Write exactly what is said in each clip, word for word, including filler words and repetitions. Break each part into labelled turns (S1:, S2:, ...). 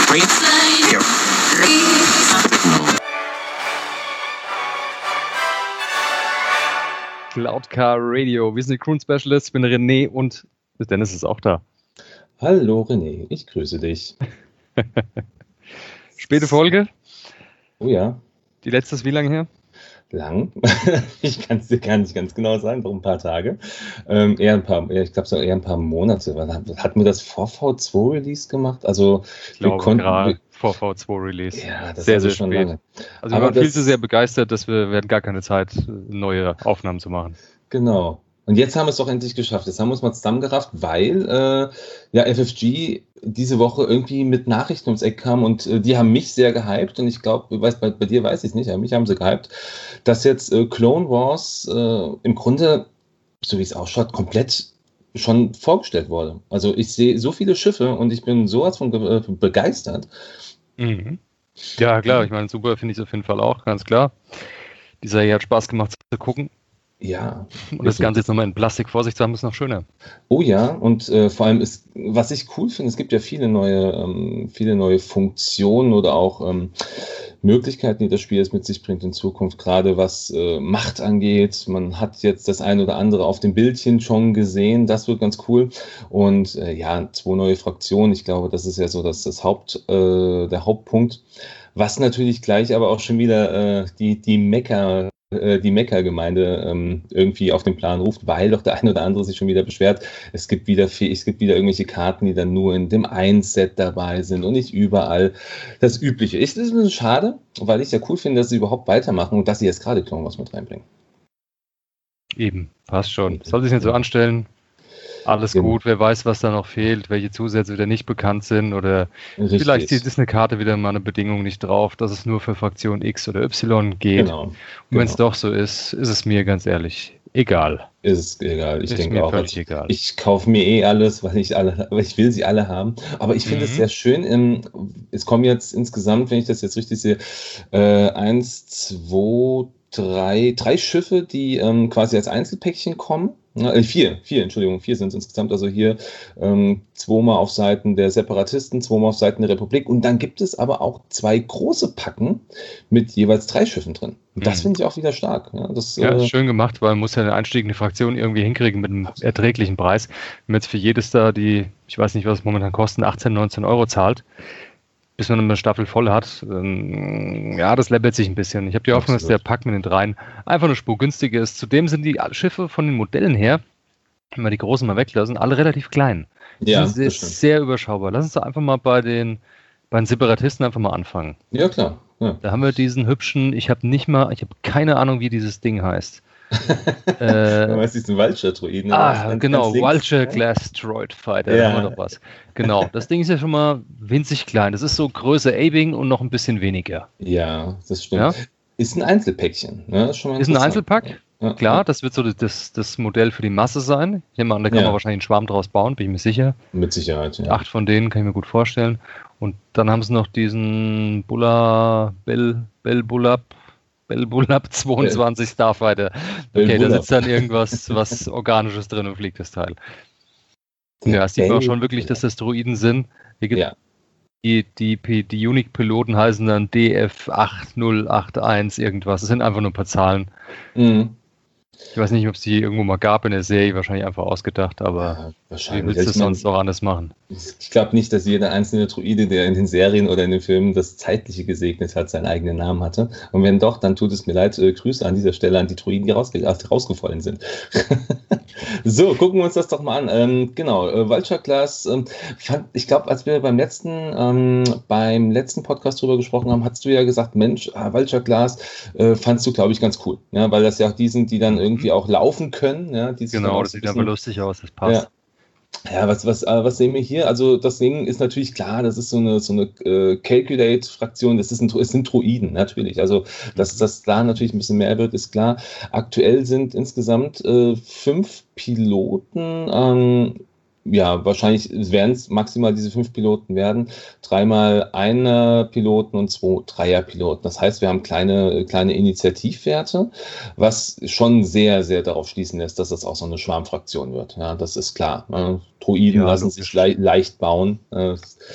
S1: Cloudcar Radio. Wir sind die Croon Specialists. Ich bin René und Dennis ist auch da.
S2: Hallo René, ich grüße dich.
S1: Späte Folge.
S2: Oh ja.
S1: Die letzte ist wie lange her?
S2: Lang. Ich kann es dir gar nicht ganz genau sagen, doch ein paar Tage. Ähm, eher ein paar, ich glaube so eher ein paar Monate. Hatten wir das vor V zwei Release gemacht? Also
S1: ich glaube
S2: wir konnten,
S1: gerade
S2: wir,
S1: vor V zwei Release.
S2: Ja, das
S1: sehr,
S2: also
S1: sehr
S2: schon
S1: spät.
S2: Lange.
S1: Also wir waren viel zu sehr begeistert, dass wir, wir hatten gar keine Zeit, neue Aufnahmen zu machen.
S2: Genau. Und jetzt haben wir es doch endlich geschafft. Jetzt haben wir uns mal zusammengerafft, weil äh, ja F F G diese Woche irgendwie mit Nachrichten ums Eck kam und äh, die haben mich sehr gehypt und ich glaube, bei, bei dir weiß ich es nicht, aber mich haben sie gehypt, dass jetzt äh, Clone Wars äh, im Grunde, so wie es ausschaut, komplett schon vorgestellt wurde. Also ich sehe so viele Schiffe und ich bin sowas von äh, begeistert.
S1: Mhm. Ja, klar, ich meine, super finde ich es auf jeden Fall auch, ganz klar. Die Serie hat Spaß gemacht zu gucken.
S2: Ja.
S1: Und das Ganze jetzt nochmal in Plastik vor sich zu haben, ist noch schöner.
S2: Oh ja, und äh, vor allem ist, was ich cool finde, es gibt ja viele neue, ähm, viele neue Funktionen oder auch ähm, Möglichkeiten, die das Spiel jetzt mit sich bringt in Zukunft, gerade was äh, Macht angeht. Man hat jetzt das ein oder andere auf dem Bildchen schon gesehen, das wird ganz cool. Und äh, ja, zwei neue Fraktionen, ich glaube, das ist ja so das, das Haupt, äh, der Hauptpunkt. Was natürlich gleich aber auch schon wieder äh, die, die Mecha die Mekka-Gemeinde ähm, irgendwie auf den Plan ruft, weil doch der eine oder andere sich schon wieder beschwert, es gibt wieder es gibt wieder irgendwelche Karten, die dann nur in dem einen Set dabei sind und nicht überall. Das Übliche. Ich, das ist ein bisschen schade, weil ich ja cool finde, dass sie überhaupt weitermachen und dass sie jetzt gerade Clone Wars mit reinbringen.
S1: Eben, passt schon. Soll sich nicht so anstellen. Alles
S2: Genau.
S1: gut, wer weiß, was da noch fehlt, welche Zusätze wieder nicht bekannt sind oder
S2: Richtig.
S1: Vielleicht ist eine Karte wieder mal eine Bedingung nicht drauf, dass es nur für Fraktion X oder Y geht.
S2: Genau.
S1: Und wenn es
S2: genau.
S1: doch so ist, ist es mir ganz ehrlich egal.
S2: Ist es egal. Ich
S1: ist
S2: denke
S1: mir
S2: auch.
S1: Völlig egal.
S2: Ich kaufe mir eh alles, weil ich alle, weil ich will sie alle haben. Aber ich finde
S1: Mhm.
S2: es sehr schön. Im, es kommen jetzt insgesamt, wenn ich das jetzt richtig sehe, äh, eins, zwei, drei, drei Schiffe, die ähm, quasi als Einzelpäckchen kommen. Ja, äh, vier, vier, Entschuldigung, vier sind es insgesamt. Also hier ähm, zweimal auf Seiten der Separatisten, zweimal auf Seiten der Republik. Und dann gibt es aber auch zwei große Packen mit jeweils drei Schiffen drin. Und das
S1: Mhm.
S2: finde ich auch wieder stark. Ja, das,
S1: Ja,
S2: äh,
S1: ist schön gemacht, weil man muss ja den Einstieg in die Fraktion irgendwie hinkriegen mit einem erträglichen Preis. Wenn man jetzt für jedes da die, ich weiß nicht, was es momentan kosten, achtzehn, neunzehn Euro zahlt, bis man eine Staffel voll hat, ähm, ja, das läppert sich ein bisschen. Ich habe die Hoffnung, dass der Pack mit den dreien einfach eine Spur günstiger ist. Zudem sind die Schiffe von den Modellen her, wenn wir die großen mal weglassen, alle relativ klein. Die
S2: ja,
S1: sind sehr,
S2: das stimmt.
S1: sehr überschaubar. Lass uns doch einfach mal bei den, bei den Separatisten einfach mal anfangen.
S2: Ja, klar. Ja.
S1: Da haben wir diesen hübschen, ich habe nicht mal, ich habe keine Ahnung, wie dieses Ding heißt.
S2: äh, du meinst diesen Vulture-Droiden?
S1: Ah, genau, Vulture Glass Droid Fighter,
S2: ja.
S1: da haben wir doch was. Genau, das Ding ist ja schon mal winzig klein. Das ist so Größe A-Wing und noch ein bisschen weniger.
S2: Ja, das stimmt.
S1: Ja?
S2: Ist ein Einzelpäckchen. Ne? Ist, schon mal
S1: ist ein Einzelpack,
S2: ja,
S1: klar,
S2: ja.
S1: das wird so das, das Modell für die Masse sein. Ich nehme an, da kann
S2: ja.
S1: man wahrscheinlich einen Schwarm draus bauen, bin ich mir sicher.
S2: Mit Sicherheit, ja.
S1: Acht von denen kann ich mir gut vorstellen. Und dann haben sie noch diesen Bulla, Bell, Bell Bullab, Bell Bullab zweiundzwanzig Starfighter. Okay, da sitzt dann irgendwas was Organisches drin und fliegt das Teil. Ja, es sieht man auch schon wirklich, dass das Droiden sind. Hier gibt
S2: ja.
S1: Die, die, die Unique-Piloten heißen dann D F acht null acht eins irgendwas. Das sind einfach nur ein paar Zahlen.
S2: Mhm.
S1: Ich weiß nicht, ob es die irgendwo mal gab in der Serie, wahrscheinlich einfach ausgedacht, aber
S2: ja, wahrscheinlich.
S1: wie willst du es sonst auch anders machen?
S2: Ich glaube nicht, dass jeder einzelne Druide, der in den Serien oder in den Filmen das Zeitliche gesegnet hat, seinen eigenen Namen hatte. Und wenn doch, dann tut es mir leid. Äh, Grüße an dieser Stelle an die Druiden, die rausge rausgefallen sind. So, gucken wir uns das doch mal an. Ähm, genau, äh, Vulture Glass, ähm, fand, ich glaube, als wir beim letzten, ähm, beim letzten Podcast drüber gesprochen haben, hast du ja gesagt, Mensch, ah, Vulture Glass äh, fandst du, glaube ich, ganz cool. Ja, weil das ja auch die sind, die dann irgendwie auch laufen können. Ja, die
S1: genau, das sieht aber lustig aus, das passt.
S2: Ja. Ja, was, was, äh, was sehen wir hier? Also das Ding ist natürlich klar, das ist so eine, so eine äh, Calculate-Fraktion, das ist ein, es sind Droiden, natürlich. Also, dass das da natürlich ein bisschen mehr wird, ist klar. Aktuell sind insgesamt äh, fünf Piloten, ähm, ja, wahrscheinlich werden es maximal diese fünf Piloten werden. Dreimal einer Piloten und zwei Dreierpiloten. Das heißt, wir haben kleine, kleine Initiativwerte, was schon sehr, sehr darauf schließen lässt, dass das auch so eine Schwarmfraktion wird. Ja, das ist klar. Droiden
S1: Ja,
S2: lassen
S1: logisch.
S2: sich le leicht bauen.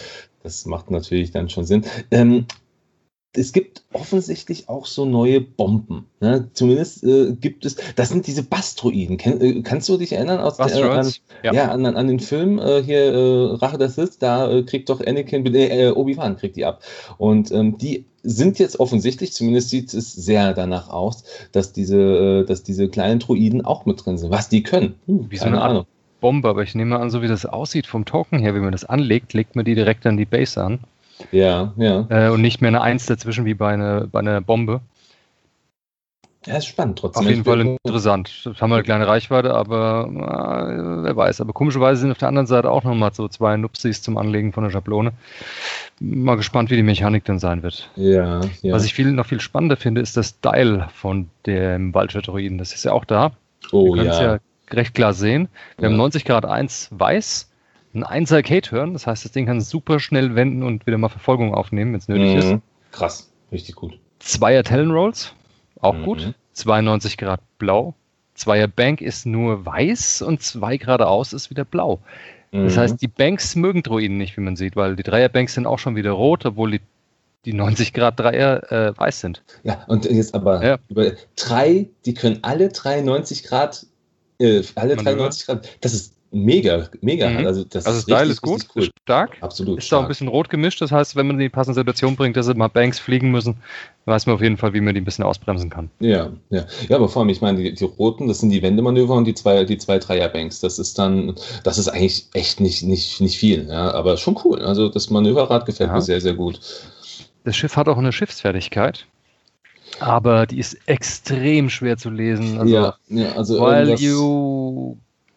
S2: Das macht natürlich dann schon Sinn. Ähm, Es gibt offensichtlich auch so neue Bomben. Ne? Zumindest äh, gibt es, das sind diese Bastroiden. Ken, äh, kannst du dich erinnern aus der, an, ja. Ja, an, an den Film äh, hier äh, Rache der Sith? Da äh, kriegt doch Anakin, äh, Obi-Wan kriegt die ab. Und ähm, die sind jetzt offensichtlich, zumindest sieht es sehr danach aus, dass diese, äh, dass diese kleinen Droiden auch mit drin sind. Was die können?
S1: Hm, wie so eine Art Ahnung. Bombe, aber ich nehme an, so wie das aussieht vom Token her, wie man das anlegt, legt man die direkt an die Base an.
S2: Ja, ja.
S1: Äh, und nicht mehr eine Eins dazwischen wie bei, eine, bei einer Bombe.
S2: Ja, ist spannend trotzdem.
S1: Auf jeden Fall interessant. Das haben wir eine kleine Reichweite, aber äh, wer weiß. Aber komischerweise sind auf der anderen Seite auch nochmal so zwei Nupsis zum Anlegen von der Schablone. Mal gespannt, wie die Mechanik dann sein wird.
S2: Ja, ja.
S1: Was ich viel, noch viel spannender finde, ist das Dial von dem Vulture-Droiden. Das ist ja auch da.
S2: Oh,
S1: wir können es
S2: ja.
S1: ja recht klar sehen. Wir
S2: Ja.
S1: haben neunzig Grad eins weiß, ein einser K-Turn, das heißt, das Ding kann super schnell wenden und wieder mal Verfolgung aufnehmen, wenn es nötig
S2: Mhm.
S1: ist.
S2: Krass, richtig gut.
S1: Zweier Talon-Rolls, auch
S2: Mhm.
S1: gut. zweiundneunzig Grad blau. Zweier Bank ist nur weiß und zwei geradeaus ist wieder blau. Das
S2: Mhm.
S1: heißt, die Banks mögen Droiden nicht, wie man sieht, weil die Dreier-Banks sind auch schon wieder rot, obwohl die, die neunzig Grad Dreier äh, weiß sind.
S2: Ja, und jetzt aber
S1: Ja.
S2: über drei, die können alle drei neunzig Grad, äh, alle drei
S1: Manöver.
S2: neunzig Grad, das ist mega, mega.
S1: Mhm.
S2: Also das,
S1: Also das
S2: ist
S1: Dial
S2: richtig,
S1: ist gut,
S2: richtig cool.
S1: ist stark.
S2: Absolut.
S1: Ist da auch ein
S2: stark.
S1: bisschen rot gemischt, das heißt, wenn man die passende Situation bringt, dass sie mal Banks fliegen müssen, weiß man auf jeden Fall, wie man die ein bisschen ausbremsen kann.
S2: Ja, ja. Ja, aber vor allem, ich meine, die, die roten, das sind die Wendemanöver und die zwei, die zwei Dreierbanks. Das ist dann, das ist eigentlich echt nicht, nicht, nicht viel, ja, aber schon cool. Also das Manöverrad gefällt
S1: Ja.
S2: mir sehr, sehr gut.
S1: Das Schiff hat auch eine Schiffsfertigkeit, aber die ist extrem schwer zu lesen. Also,
S2: ja, ja, also
S1: weil
S2: irgendwas-
S1: you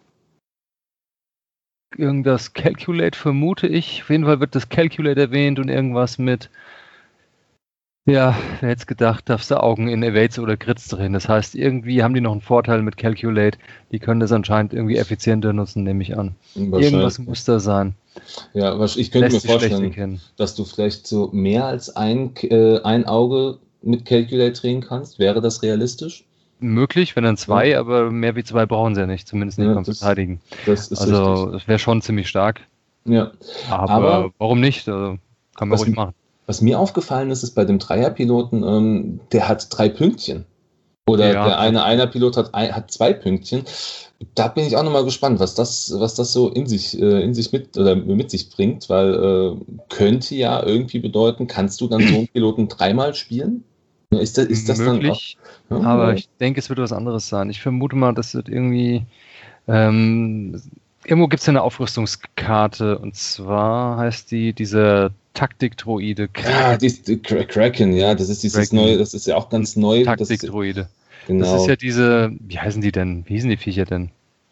S1: irgendwas Calculate vermute ich. Auf jeden Fall wird das Calculate erwähnt und irgendwas mit, ja, wer hätte es gedacht, darfst du Augen in Evades oder Grits drehen. Das heißt, irgendwie haben die noch einen Vorteil mit Calculate. Die können das anscheinend irgendwie effizienter nutzen, nehme ich an.
S2: wahrscheinlich-
S1: Irgendwas muss da sein.
S2: Ja, wahrsch- ich könnte mir
S1: Lässt sich schlecht
S2: vorstellen,
S1: erkennen.
S2: dass du vielleicht so mehr als ein, äh, ein Auge mit Calculate drehen kannst. Wäre das realistisch?
S1: Möglich, wenn dann zwei, aber mehr wie zwei brauchen sie ja nicht, zumindest nicht
S2: Ja,
S1: beim
S2: das-
S1: Verteidigen.
S2: Das ist
S1: Also,
S2: richtig.
S1: das wäre schon ziemlich stark.
S2: Ja.
S1: Aber,
S2: Aber-
S1: warum nicht? Also, kann man
S2: Was-
S1: ruhig machen.
S2: Was mir aufgefallen ist, ist bei dem Dreierpiloten, ähm, der hat drei Pünktchen. Oder
S1: Ja.
S2: der eine Einer-Pilot hat, ein, hat zwei Pünktchen. Da bin ich auch nochmal gespannt, was das, was das so in sich, äh, in sich mit, oder mit sich bringt, weil äh, könnte ja irgendwie bedeuten, kannst du dann so einen Piloten dreimal spielen? Ist das, ist das
S1: Möglich,
S2: dann auch, ja,
S1: aber
S2: ja.
S1: ich denke, es wird was anderes sein. Ich vermute mal, das wird irgendwie. Ähm, irgendwo gibt es eine Aufrüstungskarte und zwar heißt die diese Taktik-Droide.
S2: Ja, die, die Kra- Kraken, ja, das ist dieses
S1: Kraken.
S2: neue, das ist ja auch ganz neu. Das ist,
S1: Taktik-Droide.
S2: genau.
S1: Das ist ja diese. Wie heißen die denn? Wie hießen die Viecher denn?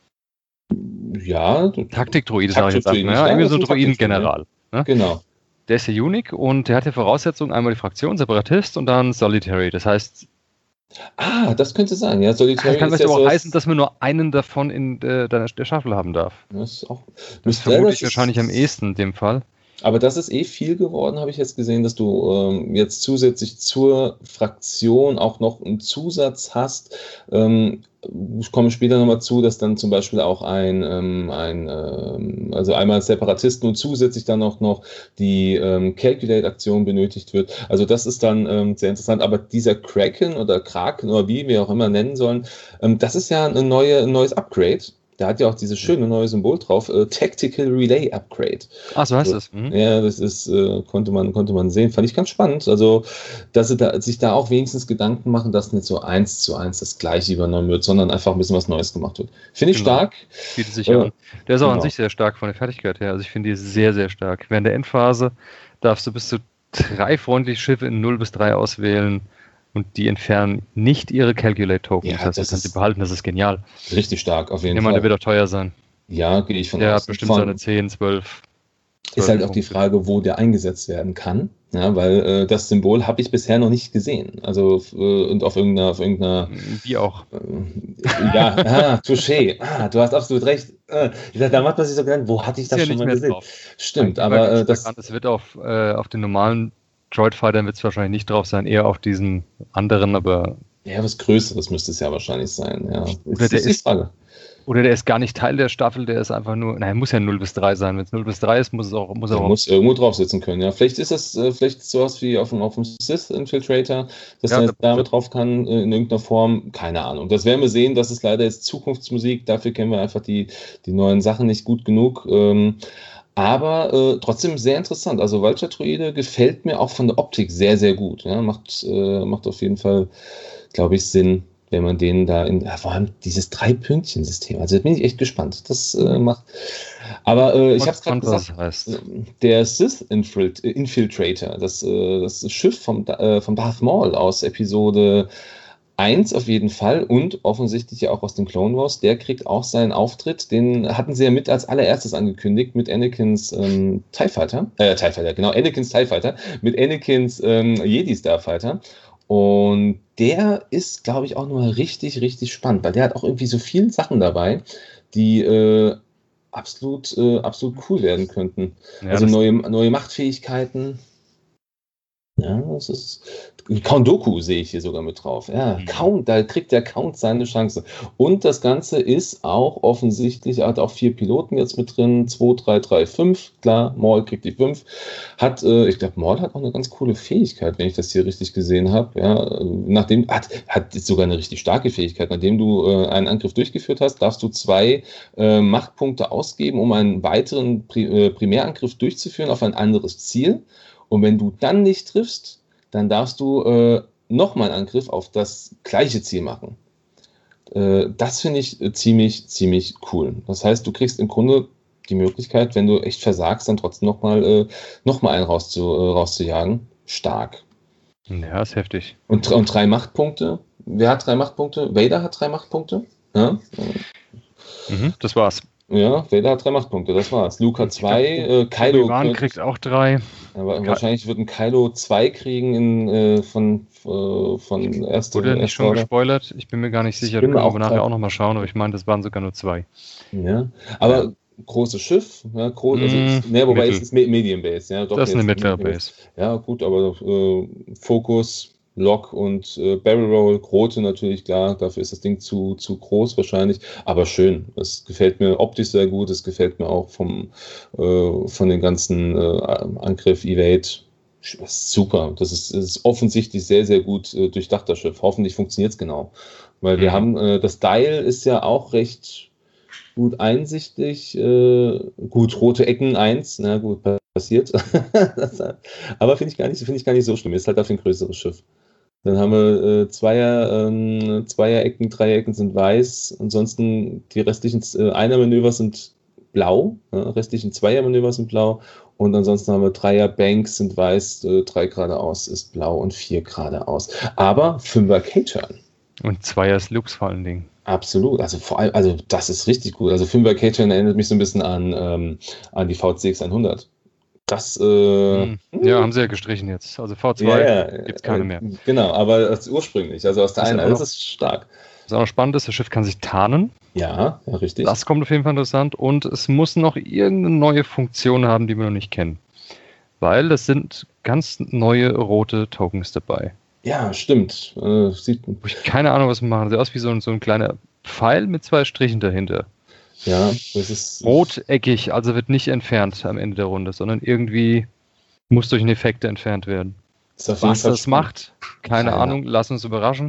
S2: ja,
S1: Taktik-Droide, sage ich jetzt einfach.
S2: Taktik-Droiden,
S1: Ja,
S2: ja,
S1: irgendwie
S2: das
S1: so ein
S2: sind Taktik-Droiden,
S1: Droiden-General. Ne?
S2: genau.
S1: Der ist ja unique und der hat ja Voraussetzungen, einmal die Fraktion, Separatist und dann Solitary. Das heißt,
S2: Ah, das könnte sein, ja. Solitary
S1: das kann
S2: ist
S1: vielleicht
S2: ja
S1: auch
S2: sowas-
S1: heißen, dass man nur einen davon in der, der, der Staffel haben darf.
S2: Das ist auch,
S1: Das
S2: müsste-
S1: vermute
S2: das
S1: ich
S2: ist-
S1: wahrscheinlich am ehesten in dem Fall.
S2: Aber das ist eh viel geworden, habe ich jetzt gesehen, dass du ähm, jetzt zusätzlich zur Fraktion auch noch einen Zusatz hast. Ähm, ich komme später nochmal zu, dass dann zum Beispiel auch ein, ähm, ein ähm, also einmal Separatisten und zusätzlich dann auch noch die ähm, Calculate-Aktion benötigt wird. Also das ist dann ähm, sehr interessant. Aber dieser Kraken oder Kraken oder wie wir auch immer nennen sollen, ähm, das ist ja eine neue, ein neues Upgrade. Da hat ja auch dieses schöne neue Symbol drauf, äh, Tactical Relay Upgrade.
S1: Ah, so heißt
S2: So.
S1: es. Mhm.
S2: Ja, das ist, äh, konnte man, konnte man sehen. Fand ich ganz spannend. Also, dass sie da, sich da auch wenigstens Gedanken machen, dass nicht so eins zu eins das gleiche übernommen wird, sondern einfach ein bisschen was Neues gemacht wird. Finde ich
S1: Genau.
S2: stark.
S1: Bietet sich
S2: Äh,
S1: an. Der ist auch an
S2: genau.
S1: sich sehr stark von der Fertigkeit her. Also ich finde die sehr, sehr stark. Während der Endphase darfst du bis zu drei freundliche Schiffe in null bis drei auswählen und die entfernen nicht ihre Calculate-Tokens.
S2: Ja,
S1: das heißt, du
S2: das
S1: kannst sie
S2: ist-
S1: behalten, das ist genial.
S2: Richtig stark, auf jeden
S1: Ich meine, der
S2: Fall.
S1: wird auch teuer sein.
S2: Ja, gehe ich von
S1: Der
S2: aus.
S1: hat bestimmt
S2: Von-
S1: seine zehn, zwölf.
S2: Ist halt auch die Frage, wo der eingesetzt werden kann. Ja, weil äh, das Symbol habe ich bisher noch nicht gesehen. Also äh, und auf irgendeiner, auf irgendeiner
S1: Wie auch.
S2: äh, ja, ah, touché. Ah, du hast absolut recht. Äh, ich sag, da macht man sich so gedacht, wo hatte ich
S1: Ist
S2: das
S1: ja
S2: schon
S1: nicht
S2: mal
S1: mehr
S2: gesehen?
S1: drauf.
S2: Stimmt,
S1: Eigentlich
S2: aber
S1: war
S2: äh,
S1: ganz
S2: das,
S1: stark an. Es wird auf, äh, auf den normalen Droid-Fightern wird es wahrscheinlich nicht drauf sein, eher auf diesen anderen, aber
S2: ja, was Größeres müsste es ja wahrscheinlich sein. Ja.
S1: Oder der
S2: die
S1: ist-
S2: Frage.
S1: Oder der ist gar nicht Teil der Staffel, der ist einfach nur, nein, muss ja null bis drei sein. Wenn es null bis drei ist, muss es auch, muss er auch.
S2: Muss irgendwo drauf sitzen können, ja. Vielleicht ist das, äh, vielleicht sowas wie auf dem, auf dem Sith Infiltrator, dass
S1: Ja,
S2: er
S1: da-
S2: jetzt damit drauf kann, äh, in irgendeiner Form, keine Ahnung. Das werden wir sehen, das ist leider jetzt Zukunftsmusik, dafür kennen wir einfach die, die neuen Sachen nicht gut genug. Ähm, aber äh, trotzdem sehr interessant. Also Vulture-Droide gefällt mir auch von der Optik sehr, sehr gut. Ja. Macht, äh, macht auf jeden Fall, glaube ich, Sinn, wenn man den da in, ja, vor allem dieses Drei-Pünktchen-System, also da bin ich echt gespannt. Das äh, macht, aber äh, ich habe es gerade
S1: Gespannt, was
S2: gesagt,
S1: es heißt.
S2: der Sith Infilt- Infiltrator, das, äh, das Schiff vom, Da- äh, vom Darth Maul aus Episode eins auf jeden Fall und offensichtlich ja auch aus den Clone Wars, der kriegt auch seinen Auftritt, den hatten sie ja mit als allererstes angekündigt, mit Anakins ähm, TIE Fighter, äh, TIE Fighter, genau, Anakins TIE Fighter, mit Anakins ähm, Jedi Starfighter. Und der ist, glaube ich, auch nochmal richtig, richtig spannend, weil der hat auch irgendwie so viele Sachen dabei, die äh, absolut, äh, absolut cool werden könnten.
S1: Ja,
S2: also
S1: das-
S2: neue, neue Machtfähigkeiten. Ja, das ist. Count Dooku sehe ich hier sogar mit drauf. Ja,
S1: Mhm.
S2: Count, da kriegt der Count seine Chance. Und das Ganze ist auch offensichtlich, er hat auch vier Piloten jetzt mit drin, zwei, drei, drei, fünf. Klar, Maul kriegt die fünf. Hat, äh, ich glaube, Maul hat auch eine ganz coole Fähigkeit, wenn ich das hier richtig gesehen habe. Ja, nachdem, hat, hat sogar eine richtig starke Fähigkeit. Nachdem du äh, einen Angriff durchgeführt hast, darfst du zwei äh, Machtpunkte ausgeben, um einen weiteren Pri äh, Primärangriff durchzuführen auf ein anderes Ziel. Und wenn du dann nicht triffst, dann darfst du äh, nochmal einen Angriff auf das gleiche Ziel machen. Äh, das finde ich äh, ziemlich, ziemlich cool. Das heißt, du kriegst im Grunde die Möglichkeit, wenn du echt versagst, dann trotzdem nochmal äh, noch mal einen rauszu, äh, rauszujagen. Stark.
S1: Ja, ist heftig.
S2: Und, und drei Machtpunkte. Wer hat drei Machtpunkte? Vader hat drei Machtpunkte. Ja,
S1: Mhm, das war's.
S2: ja, Vader hat drei Machtpunkte, das war's. Luke hat zwei, äh, Kylo
S1: Obi-Wan
S2: könnte-
S1: kriegt auch drei.
S2: Aber wahrscheinlich wird ein Kylo zwei kriegen in, äh, von, äh, von erste
S1: Wurde nicht
S2: erste
S1: schon
S2: Order.
S1: gespoilert? Ich bin mir gar nicht sicher.
S2: bin
S1: Da
S2: mir
S1: können
S2: auch
S1: wir nachher
S2: grad-
S1: auch nochmal schauen, aber ich meine, das waren sogar nur zwei.
S2: Ja, aber großes Schiff, ja, groß, also,
S1: Mm,
S2: ist- ne, wobei
S1: mittel.
S2: es ist Me- Medium Base, ja, doch,
S1: Das ist eine
S2: jetzt
S1: mittlere
S2: Medium
S1: Base.
S2: Ja, gut, aber äh, Fokus, Lock und äh, Barrel Roll, Grote natürlich, klar, dafür ist das Ding zu, zu groß wahrscheinlich, aber schön. Es gefällt mir optisch sehr gut, es gefällt mir auch vom, äh, von den ganzen äh, Angriff, Evade. Super, das ist, das ist offensichtlich sehr, sehr gut äh, durchdacht, das Schiff. Hoffentlich funktioniert es genau. Weil wir
S1: Mhm.
S2: haben, äh, das Dial ist ja auch recht gut einsichtig. Äh, gut, rote Ecken eins, na gut, passiert. Das, aber finde ich, gar nicht- finde ich gar nicht so schlimm. Ist halt dafür ein größeres Schiff. Dann haben wir äh, Zweier, ähm, Zweierecken, Dreiecken sind weiß. Ansonsten die restlichen äh, Einer-Manöver sind blau. Ja, restlichen Zweier-Manöver sind blau. Und ansonsten haben wir Dreier Banks sind weiß, äh, drei geradeaus ist blau und vier geradeaus. Aber Fünfer K-Turn.
S1: Und Zweier ist Loops vor allen Dingen.
S2: Absolut, also vor allem, also das ist richtig gut. Also Fünfer K-Turn erinnert mich so ein bisschen an, ähm, an die V C X hundert. Das, äh,
S1: Hm. Ja, haben sie ja gestrichen jetzt. Also V zwei
S2: ja, ja,
S1: gibt es keine mehr.
S2: Genau, aber das ursprünglich, also aus der
S1: Ist
S2: einen,
S1: aber
S2: das
S1: noch-
S2: ist stark.
S1: Was auch noch spannend ist, das Schiff kann sich tarnen.
S2: Ja, ja, richtig.
S1: Das kommt auf jeden Fall interessant. Und es muss noch irgendeine neue Funktion haben, die wir noch nicht kennen. Weil es sind ganz neue rote Tokens dabei.
S2: Ja, stimmt. Äh, sieht,
S1: Wo ich keine Ahnung, was wir machen. Sieht aus wie so ein, so ein kleiner Pfeil mit zwei Strichen dahinter.
S2: ja, das ist
S1: Roteckig, also wird nicht entfernt am Ende der Runde, sondern irgendwie muss durch einen Effekt entfernt werden.
S2: ist auf jeden
S1: Was
S2: Fall
S1: das
S2: spannend.
S1: macht, keine
S2: Keine
S1: Ahnung, lass uns überraschen.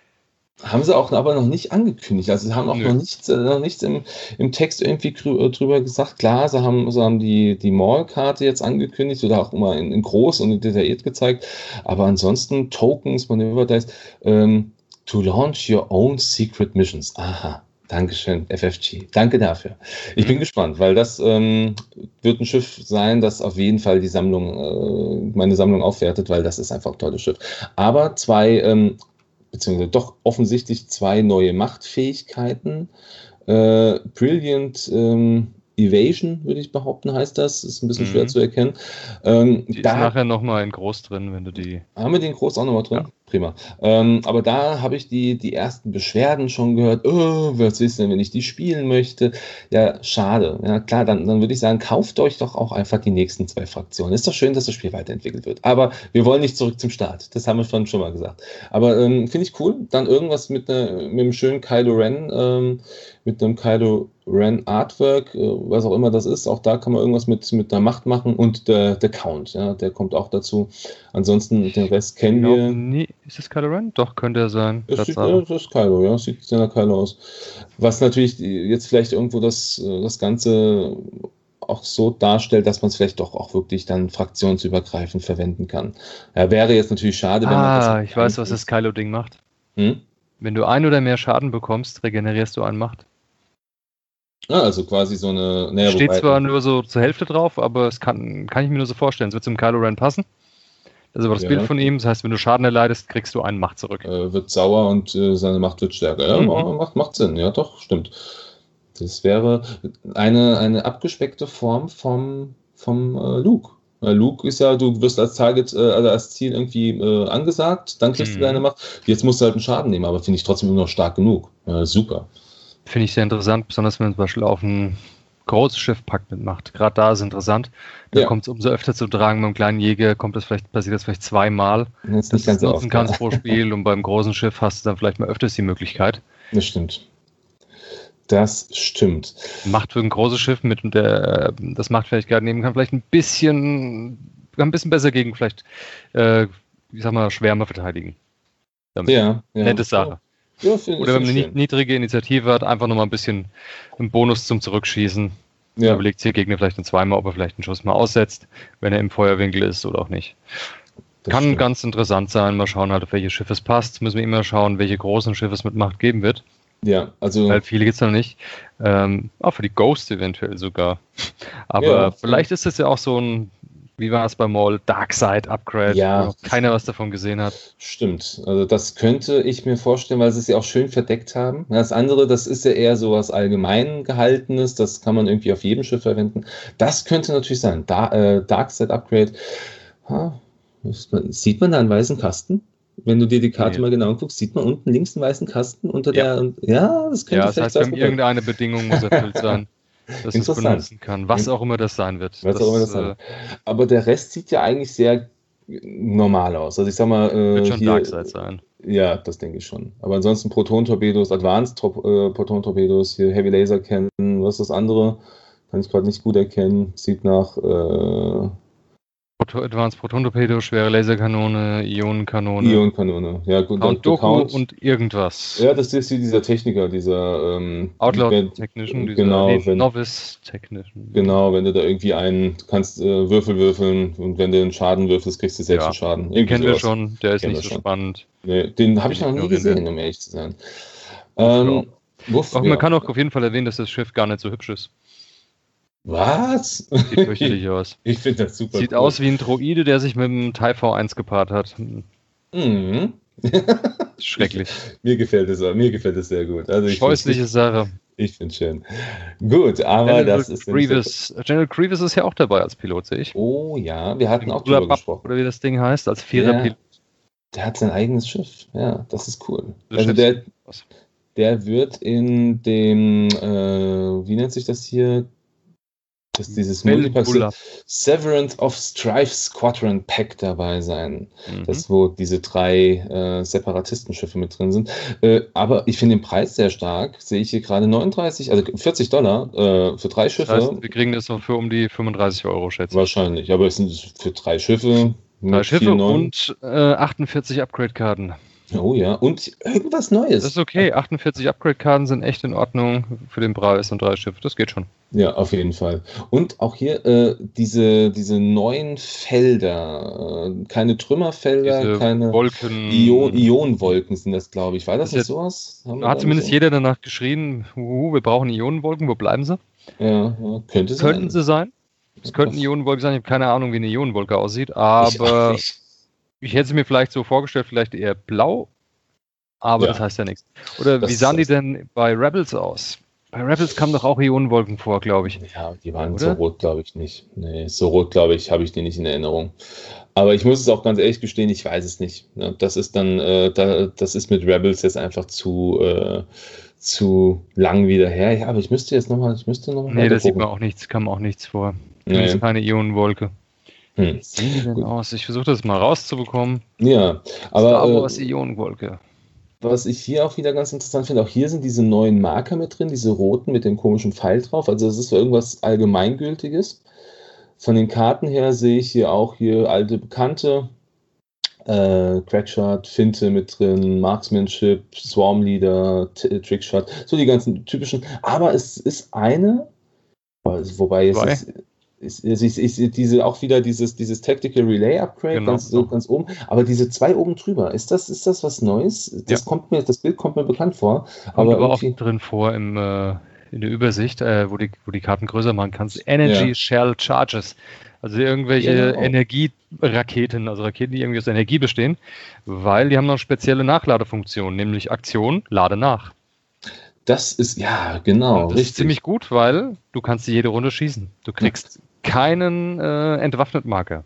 S2: Haben sie auch aber noch nicht angekündigt. Also sie haben auch
S1: Nö.
S2: noch nichts, äh, noch nichts im, im Text irgendwie grü- drüber gesagt. Klar, sie haben, sie haben die, die Mall-Karte jetzt angekündigt oder auch immer in, in groß und detailliert gezeigt. Aber ansonsten Tokens, Manöver-Dice, ähm, to launch your own secret missions. Aha. Dankeschön, F F G. Danke dafür. Ich bin
S1: Mhm.
S2: gespannt, weil das ähm, wird ein Schiff sein, das auf jeden Fall die Sammlung, äh, meine Sammlung aufwertet, weil das ist einfach ein tolles Schiff. Aber zwei, ähm, beziehungsweise doch offensichtlich zwei neue Machtfähigkeiten. Äh, Brilliant ähm, Evasion, würde ich behaupten, heißt das. Ist ein bisschen
S1: Mhm.
S2: schwer zu erkennen. Ähm,
S1: Die ist
S2: da
S1: nachher nochmal in groß drin, wenn du die.
S2: haben wir den groß auch nochmal drin.
S1: Ja.
S2: prima. Ähm, aber da habe ich die, die ersten Beschwerden schon gehört. Oh, was ist denn, wenn ich die spielen möchte? Ja, schade. Ja, klar, dann, dann würde ich sagen, kauft euch doch auch einfach die nächsten zwei Fraktionen. Ist doch schön, dass das Spiel weiterentwickelt wird. Aber wir wollen nicht zurück zum Start. Das haben wir schon, schon mal gesagt. Aber ähm, finde ich cool. Dann irgendwas mit, ne, mit einem schönen Kylo Ren, ähm, mit einem Kylo Ren Artwork, äh, was auch immer das ist. Auch da kann man irgendwas mit, mit der Macht machen und der, der Count, ja, der kommt auch dazu. Ansonsten den Rest kennen
S1: Glaub
S2: wir.
S1: nie. Ist das Kylo Ren? Doch, könnte er sein.
S2: Das, sieht,
S1: Tatsache.
S2: ja, das ist Kylo, ja, sieht sehr nach Kylo aus. Was natürlich jetzt vielleicht irgendwo das, das Ganze auch so darstellt, dass man es vielleicht doch auch wirklich dann fraktionsübergreifend verwenden kann. Ja, wäre jetzt natürlich schade, wenn man
S1: Ah,
S2: das.
S1: ich weiß, was das Kylo-Ding macht.
S2: Hm?
S1: Wenn du ein oder mehr Schaden bekommst, regenerierst du einen Macht.
S2: Ah, also quasi so eine. Naja,
S1: Steht
S2: wobei,
S1: zwar nur so zur Hälfte drauf, aber es kann, kann ich mir nur so vorstellen. Es wird zum Kylo Ren passen. Das ist aber das
S2: Ja.
S1: Bild von ihm. Das heißt, wenn du Schaden erleidest, kriegst du einen Macht zurück.
S2: äh, wird sauer und äh, seine Macht wird stärker. Ja,
S1: Mhm.
S2: macht, macht Sinn, ja doch, stimmt. Das wäre eine, eine abgespeckte Form vom, vom äh, Luke. Weil Luke ist ja, du wirst als Target, äh, also als Ziel irgendwie äh, angesagt, dann kriegst
S1: Mhm.
S2: du deine Macht. Jetzt musst du halt einen Schaden nehmen, aber finde ich trotzdem immer noch stark genug. Ja, super.
S1: Finde ich sehr interessant, besonders wenn man zum Beispiel auf ein großes Schiff packt mit Macht. Gerade da ist es interessant. Da
S2: Ja.
S1: kommt es umso öfter zu tragen. Beim kleinen Jäger kommt das vielleicht, passiert das vielleicht zweimal,
S2: Das ist
S1: dass
S2: nicht
S1: du es
S2: ganz so
S1: nutzen
S2: oft,
S1: kannst
S2: ja.
S1: pro Spiel. Und beim großen Schiff hast du dann vielleicht mal öfters die Möglichkeit.
S2: Das stimmt. Das stimmt.
S1: Macht für ein großes Schiff mit der das Machtfähigkeit nehmen kann vielleicht ein bisschen ein bisschen besser gegen vielleicht, äh, ich sag mal, Schwärme verteidigen. Damit.
S2: Ja, ja.
S1: Nette Sache.
S2: Ja, find,
S1: Oder wenn man
S2: find
S1: eine
S2: schön.
S1: niedrige Initiative hat, einfach nochmal ein bisschen einen Bonus zum Zurückschießen. Dann
S2: Ja,
S1: überlegt sich der Gegner vielleicht ein zweimal, ob er vielleicht einen Schuss mal aussetzt, wenn er im Feuerwinkel ist oder auch nicht.
S2: das
S1: Kann
S2: stimmt.
S1: ganz interessant sein. Mal schauen halt, auf welche Schiffe es passt. Müssen wir immer schauen, welche großen Schiffe es mit Macht geben wird.
S2: Ja, also.
S1: Weil viele gibt es noch nicht. Ähm, auch für die Ghost eventuell sogar. Aber
S2: Ja,
S1: vielleicht ist es ja auch so ein, wie war es bei Maul, Darkseid-Upgrade,
S2: Ja.
S1: wo noch keiner was davon gesehen hat.
S2: Stimmt. Also das könnte ich mir vorstellen, weil sie es ja auch schön verdeckt haben. Das andere, das ist ja eher so was allgemein gehaltenes, das kann man irgendwie auf jedem Schiff verwenden. Das könnte natürlich sein. Da, äh, Darkseid Upgrade. Ha, sieht man da einen weißen Kasten? Wenn du dir die Karte
S1: Nee.
S2: mal genau anguckst, sieht man unten links einen weißen Kasten unter
S1: Ja.
S2: der. Ja, das könnte
S1: Ja, das
S2: vielleicht
S1: heißt, wir haben
S2: was-
S1: irgendeine Bedingung muss erfüllt sein, dass es
S2: Interessant.
S1: benutzen kann. Was auch immer das sein wird.
S2: Was auch immer das
S1: äh,
S2: sein. Aber der Rest sieht ja eigentlich sehr normal aus. Also ich sag mal, äh,
S1: wird schon
S2: hier,
S1: Darkseid sein.
S2: Ja, das denke ich schon. Aber ansonsten Proton-Torpedos, Advanced Trop- äh, Proton-Torpedos, hier Heavy Laser Cannon, was ist das andere? Kann ich gerade nicht gut erkennen. Sieht nach äh,
S1: Proto Advanced Proton-Torpedo, schwere Laserkanone, Ionenkanone,
S2: Ionenkanone. Ja, gut.
S1: Count
S2: der
S1: Doku
S2: Count-
S1: und irgendwas.
S2: ja, das ist hier dieser Techniker, dieser ähm,
S1: Outlaw
S2: wenn-
S1: Technician, dieser
S2: genau,
S1: nee,
S2: wenn-
S1: Novice Technician.
S2: Genau, wenn du da irgendwie einen, du kannst äh, Würfel würfeln und wenn du einen Schaden würfelst, kriegst du selbst
S1: Ja,
S2: einen Schaden.
S1: Den
S2: Irgendwie
S1: kennen wir
S2: sowas.
S1: schon, der ist
S2: Kennen
S1: nicht
S2: wir
S1: so
S2: schon.
S1: spannend.
S2: Nee, den habe ich
S1: Den
S2: noch nie
S1: ignorieren wir.
S2: gesehen, um ehrlich zu sein. Ähm, wuff,
S1: Auch
S2: ja.
S1: man kann auch auf jeden Fall erwähnen, dass das Schiff gar nicht so hübsch ist.
S2: Was?
S1: Sieht fürchterlich aus.
S2: Ich finde das super
S1: Sieht
S2: cool.
S1: aus wie ein Droide, der sich mit dem TIE V eins gepaart hat. Hm,
S2: Mhm.
S1: Schrecklich.
S2: Mir gefällt es, mir gefällt es sehr gut. Also ich
S1: Scheußliche Sache.
S2: Ich finde es schön. Gut, aber
S1: General
S2: das ist nämlich so-
S1: Grievous. General Grievous ist ja auch dabei als Pilot, sehe ich.
S2: Oh ja, wir hatten auch
S1: Oder
S2: drüber
S1: Bab,
S2: gesprochen.
S1: oder wie das Ding heißt, als Vierer-Pilot.
S2: Der hat sein eigenes Schiff. Ja, das ist cool.
S1: Das
S2: Also
S1: schätzt
S2: der,
S1: du was?
S2: der wird in dem, äh, wie nennt sich das hier? Das ist dieses Multipack
S1: Melbulla.
S2: Severance of Strife Squadron Pack dabei sein.
S1: Mhm.
S2: Das, wo diese drei äh, Separatistenschiffe mit drin sind. Äh, aber ich finde den Preis sehr stark. Sehe ich hier gerade neununddreißig, also vierzig Dollar äh, für drei
S1: Das
S2: Schiffe.
S1: heißt, wir kriegen das noch für um die fünfunddreißig Euro, schätze ich.
S2: Wahrscheinlich, aber es sind für drei Schiffe.
S1: Drei
S2: mit
S1: Schiffe
S2: vier neuen-
S1: und äh, achtundvierzig Upgrade-Karten.
S2: Oh ja, und irgendwas Neues.
S1: Das ist okay. achtundvierzig Upgrade-Karten sind echt in Ordnung für den Preis und drei Schiffe. Das geht schon.
S2: Ja, auf jeden Fall. Und auch hier äh, diese, diese neuen Felder, äh, keine Trümmerfelder,
S1: Diese
S2: keine
S1: Wolken.
S2: Ion Ionenwolken sind das, glaube ich. War das
S1: Das
S2: nicht
S1: ist
S2: sowas? Haben wir
S1: Da hat
S2: da
S1: zumindest
S2: nicht
S1: jeder danach geschrien, huhu, wir brauchen Ionenwolken, wo bleiben sie?
S2: so? Ja, ja, könnte sein.
S1: Könnten sie sein. Es könnten Ionenwolken sein, ich habe keine Ahnung, wie eine Ionenwolke aussieht,
S2: Ich
S1: aber
S2: auch
S1: ich,
S2: nicht.
S1: hätte sie mir vielleicht so vorgestellt, vielleicht eher blau, aber
S2: Ja.
S1: das heißt ja nichts. Oder
S2: Das
S1: wie sahen die
S2: heißt-
S1: denn bei Rebels aus? Bei Rebels kamen doch auch Ionenwolken vor, glaube ich.
S2: Ja, die waren
S1: Oder?
S2: so rot, glaube ich nicht. Nee, so rot, glaube ich, habe ich die nicht in Erinnerung. Aber ich muss es auch ganz ehrlich gestehen, ich weiß es nicht. Ne? Das ist dann, äh, da, das ist mit Rebels jetzt einfach zu, äh, zu lang wieder her. Ja, aber ich müsste jetzt nochmal, ich müsste nochmal
S1: Nee, da sieht man auch nichts, kam auch nichts vor. Zumindest
S2: Nee.
S1: keine Ionenwolke.
S2: Hm.
S1: Wie sehen die denn
S2: Gut.
S1: aus? Ich versuche das mal rauszubekommen.
S2: Ja, aber
S1: Star Wars
S2: äh,
S1: Ionenwolke.
S2: was ich hier auch wieder ganz interessant finde, auch hier sind diese neuen Marker mit drin, diese roten mit dem komischen Pfeil drauf. Also das ist so irgendwas Allgemeingültiges. Von den Karten her sehe ich hier auch hier alte Bekannte. Äh, Crackshot, Finte mit drin, Marksmanship, Swarm Leader, T- Trickshot, so die ganzen typischen. Aber es ist eine, wobei es
S1: Zwei.
S2: ist, ist, ist, ist, ist diese auch wieder dieses, dieses Tactical Relay Upgrade,
S1: Genau,
S2: ganz, so
S1: genau.
S2: ganz oben. Aber diese zwei oben drüber, ist das, ist das was Neues? Das
S1: Ja.
S2: kommt mir, das Bild kommt mir bekannt vor.
S1: Kommt
S2: aber
S1: aber auch
S2: irgendwie,
S1: drin vor im, äh, in der Übersicht, äh, wo, die, wo die Karten größer machen kannst. Energy
S2: Ja.
S1: Shell Charges. Also irgendwelche
S2: Genau.
S1: Energieraketen, also Raketen, die irgendwie aus Energie bestehen, weil die haben noch spezielle Nachladefunktionen, nämlich Aktion, lade nach.
S2: Das ist, ja, genau,
S1: Und das
S2: richtig.
S1: ist ziemlich gut, weil du kannst sie jede Runde schießen. Du kriegst keinen äh, Entwaffnet-Marker.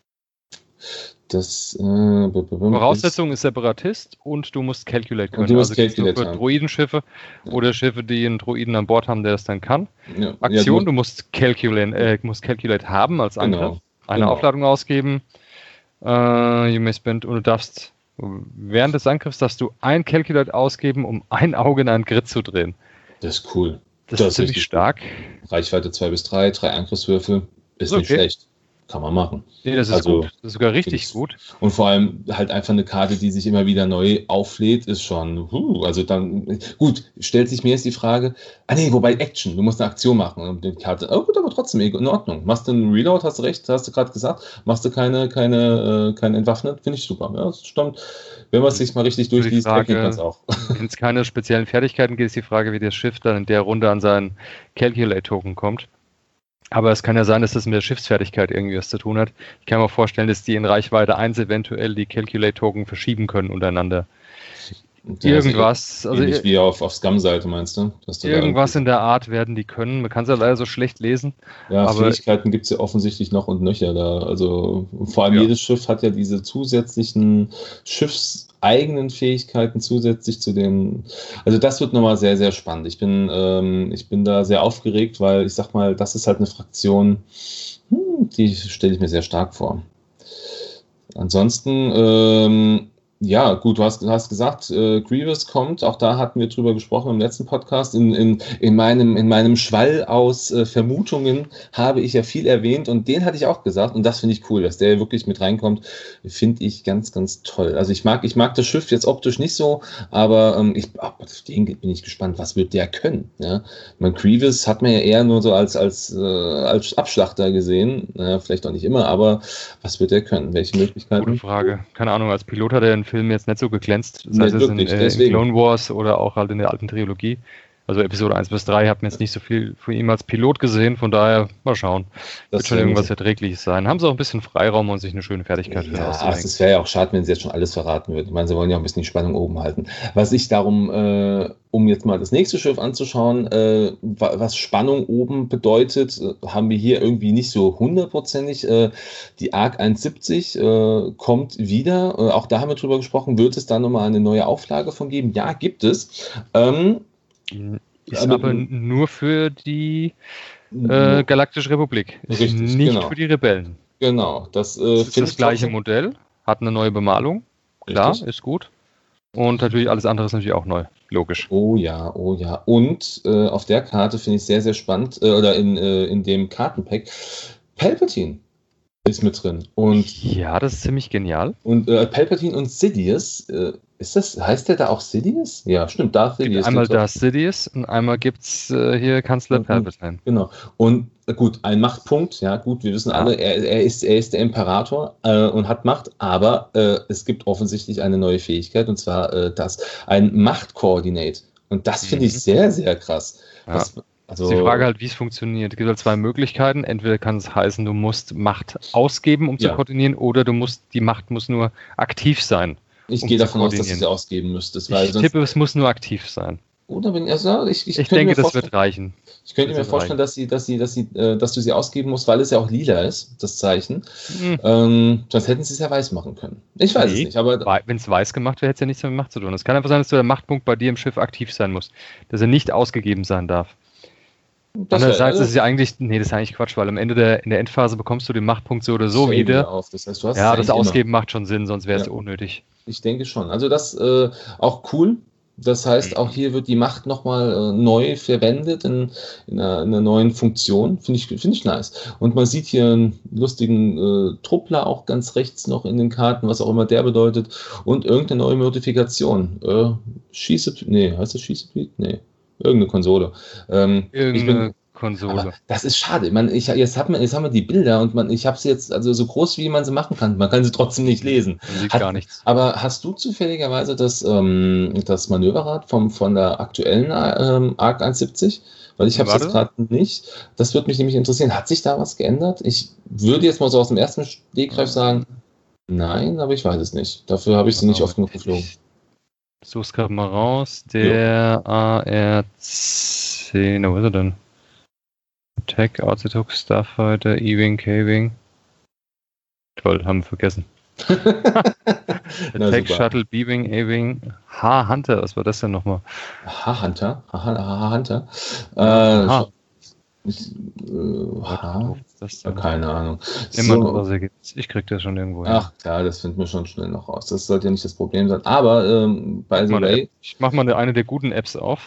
S2: Das, äh, b- b- b-
S1: Voraussetzung ist Separatist und du musst Calculate können.
S2: Und du musst
S1: also gibt's nur
S2: Calculate
S1: für
S2: haben.
S1: Droidenschiffe
S2: Ja.
S1: oder Schiffe, die einen Droiden an Bord haben, der das dann kann.
S2: Ja,
S1: Aktion,
S2: ja,
S1: du musst Calculate, äh, musst Calculate haben als Angriff.
S2: Genau,
S1: Eine
S2: genau.
S1: Aufladung ausgeben. Äh, you may spend, und du darfst während des Angriffs darfst du ein Calculate ausgeben, um ein Auge in einen Grid zu drehen.
S2: Das ist cool.
S1: Das,
S2: Das
S1: ist
S2: ist
S1: ziemlich
S2: richtig
S1: stark.
S2: Reichweite zwei bis drei, drei Angriffswürfel, ist
S1: Okay.
S2: nicht schlecht. Kann man machen.
S1: Nee, das ist
S2: Also,
S1: gut. Das ist sogar richtig
S2: find's-
S1: gut.
S2: Und vor allem halt einfach eine Karte, die sich immer wieder neu auflädt, ist schon, huh, also dann, gut, stellt sich mir jetzt die Frage, ah nee, wobei Action, du musst eine Aktion machen und die Karte, oh gut, aber trotzdem in Ordnung. Machst du einen Reload, hast du recht, hast du gerade gesagt, machst du keine, keine, äh, kein Entwaffnet, finde ich super. Ja, das stimmt. Wenn man es sich mal richtig
S1: So die
S2: durchliest,
S1: Frage-
S2: erkennt man es auch.
S1: Wenn es keine speziellen Fertigkeiten gibt, ist die Frage, wie das Schiff dann in der Runde an seinen Calculate-Token kommt. Aber es kann ja sein, dass das mit der Schiffsfertigkeit irgendwie was zu tun hat. Ich kann mir auch vorstellen, dass die in Reichweite eins eventuell die Calculate-Token verschieben können untereinander. Irgendwas, also
S2: Ähnlich wie auf, auf Scum-Seite, meinst du? Dass du da
S1: irgendwas in der Art werden die können. Man kann es ja leider so schlecht lesen.
S2: Ja,
S1: aber-
S2: Fähigkeiten gibt es ja offensichtlich noch und nöcher da. Also vor allem
S1: Ja.
S2: jedes Schiff hat ja diese zusätzlichen schiffseigenen Fähigkeiten zusätzlich zu den. Also das wird nochmal sehr, sehr spannend. Ich bin, ähm, ich bin da sehr aufgeregt, weil ich sag mal, das ist halt eine Fraktion, hm, die stelle ich mir sehr stark vor. Ansonsten, ähm, ja, gut, du hast, du hast gesagt, äh, Grievous kommt, auch da hatten wir drüber gesprochen im letzten Podcast. In, in, in, meinem, in meinem Schwall aus äh, Vermutungen habe ich ja viel erwähnt und den hatte ich auch gesagt und das finde ich cool, dass der wirklich mit reinkommt, finde ich ganz, ganz toll. Also ich mag, ich mag das Schiff jetzt optisch nicht so, aber ähm, ich, ach, auf den bin ich gespannt, was wird der können? Ja? Man, Grievous hat man ja eher nur so als, als, äh, als Abschlachter gesehen, naja, vielleicht auch nicht immer, aber was wird der können? Welche Möglichkeiten?
S1: Gute Frage. Keine Ahnung, als Pilot hat er den Film jetzt nicht so geglänzt. Das
S2: Nee,
S1: heißt, es in,
S2: wirklich,
S1: äh, in
S2: deswegen.
S1: Clone Wars oder auch halt in der alten Trilogie. Also Episode eins bis drei, hat mir jetzt nicht so viel von ihm als Pilot gesehen, von daher mal schauen.
S2: Das
S1: Wird schon
S2: werden wir
S1: irgendwas
S2: sehen.
S1: Erträgliches sein. Haben sie auch ein bisschen Freiraum und sich eine schöne Fertigkeit für
S2: Ja,
S1: auszudenken.
S2: es wäre ja auch schade, wenn sie jetzt schon alles verraten würden. Ich meine, sie wollen ja auch ein bisschen die Spannung oben halten. Was ich darum, äh, um jetzt mal das nächste Schiff anzuschauen, äh, wa- was Spannung oben bedeutet, äh, haben wir hier irgendwie nicht so hundertprozentig. Äh, die Arc hundertsiebzig äh, kommt wieder. Äh, auch da haben wir drüber gesprochen. Wird es da nochmal eine neue Auflage von geben? Ja, gibt es. Ähm,
S1: Ist
S2: aber-
S1: aber nur für die äh, Galaktische Republik. Ist
S2: Richtig,
S1: nicht
S2: genau.
S1: für die Rebellen.
S2: genau. Das, äh,
S1: Das ist
S2: finde
S1: das
S2: ich
S1: gleiche
S2: trotzdem-
S1: Modell, hat eine neue Bemalung. Klar,
S2: Richtig.
S1: ist gut. Und natürlich alles andere ist natürlich auch neu. Logisch.
S2: Oh ja, oh ja. Und äh, auf der Karte finde ich sehr, sehr spannend, äh, oder in, äh, in dem Kartenpack, Palpatine ist mit drin. Und,
S1: Ja, das ist ziemlich genial.
S2: und äh, Palpatine und Sidious, äh, ist das, heißt der da auch Sidious? Ja, stimmt, Darth
S1: Gibt
S2: Sidious.
S1: einmal
S2: gibt's auch.
S1: Darth Sidious und einmal gibt es äh, hier Kanzler
S2: Mhm.
S1: Palpatine.
S2: Genau. Und äh, gut, ein Machtpunkt, ja, gut, wir wissen
S1: Ja.
S2: alle, er, er, ist, er ist der Imperator äh, und hat Macht, aber äh, es gibt offensichtlich eine neue Fähigkeit, und zwar äh, das, ein Machtkoordinate. Und das finde ich
S1: Mhm.
S2: sehr, sehr krass.
S1: Ja.
S2: Das, also,
S1: Das ist die Frage halt, wie es funktioniert. Es gibt halt zwei Möglichkeiten. Entweder kann es heißen, du musst Macht ausgeben, um zu
S2: Ja.
S1: koordinieren, oder du musst, die Macht muss nur aktiv sein.
S2: ich
S1: um
S2: gehe
S1: zu
S2: davon aus, dass du
S1: koordinieren.
S2: sie ausgeben müsstest, weil
S1: Ich
S2: sonst,
S1: tippe, es muss nur aktiv sein.
S2: Oder bin also ich, ich,
S1: Ich
S2: könnte
S1: denke,
S2: mir
S1: das
S2: vorstellen,
S1: wird reichen.
S2: ich könnte
S1: Das
S2: mir
S1: wird
S2: vorstellen,
S1: reichen.
S2: dass sie, dass sie, dass sie, äh, dass du sie ausgeben musst, weil es ja auch lila ist, das Zeichen.
S1: Hm,
S2: Ähm, sonst hätten sie es ja weiß machen können. Ich weiß es
S1: nee,
S2: nicht, aber
S1: wenn es weiß gemacht wäre, hätte es ja nichts mehr mit Macht zu tun. Es kann einfach sein, dass der Machtpunkt bei dir im Schiff aktiv sein muss, dass er nicht ausgegeben sein darf.
S2: das wäre,
S1: Andererseits ist
S2: also
S1: es ja eigentlich, nee, das ist eigentlich Quatsch, weil am Ende der, in der Endphase bekommst du den Machtpunkt so oder
S2: es
S1: so
S2: fällt wieder
S1: wieder.
S2: auf. Das heißt, du hast es
S1: Ja, das
S2: eigentlich immer.
S1: Ausgeben macht schon Sinn, sonst wäre es
S2: Ja,
S1: unnötig.
S2: ich denke schon. Also das äh, auch cool. Das heißt, auch
S1: Mhm.
S2: hier wird die Macht nochmal äh, neu verwendet in, in, einer, in einer neuen Funktion. Finde ich, finde ich nice. Und man sieht hier einen lustigen äh, Truppler auch ganz rechts noch in den Karten, was auch immer der bedeutet. Und irgendeine neue Modifikation. Äh, Schieße, nee, heißt das Schießepied? Nee, irgendeine Konsole. Ähm, ich bin,
S1: Irgendeine
S2: aber
S1: Konsole.
S2: das ist schade. Man, ich, jetzt, hat man, jetzt haben wir die Bilder und man, ich habe sie jetzt also so groß, wie man sie machen kann. Man kann sie trotzdem nicht lesen.
S1: Man sieht
S2: Hat,
S1: gar nichts.
S2: aber hast du zufälligerweise das, ähm, das Manöverrad vom, von der aktuellen ähm, A R C hundertsiebzig? Weil ich habe es jetzt
S1: Warte.
S2: gerade nicht. Das würde mich nämlich interessieren. Hat sich da was geändert? Ich würde jetzt mal so aus dem ersten Stegreif sagen, nein, aber ich weiß es nicht. Dafür habe ich sie nicht oft genug geflogen.
S1: Ich suche es gerade mal raus. Der A R zehn, wo ist er denn? Attack, Arctic, Starfighter, E-Wing, K-Wing. Toll, haben wir vergessen.
S2: Na,
S1: Attack,
S2: super.
S1: Shuttle, B-Wing, A-Wing, H-Hunter, was war das denn nochmal?
S2: H-Hunter? H-Hunter?
S1: Aha.
S2: Äh, ich, äh, H?
S1: Wo ist das denn?
S2: Keine Ahnung.
S1: Immer noch
S2: So,
S1: was ergibt. Ich krieg das schon irgendwo hin.
S2: ach klar, das finden wir schon schnell noch raus. Das sollte ja nicht das Problem sein. Aber, ähm, by
S1: Mach
S2: the
S1: mal eine
S2: way,
S1: App. Ich mach mal eine, eine der guten Apps auf.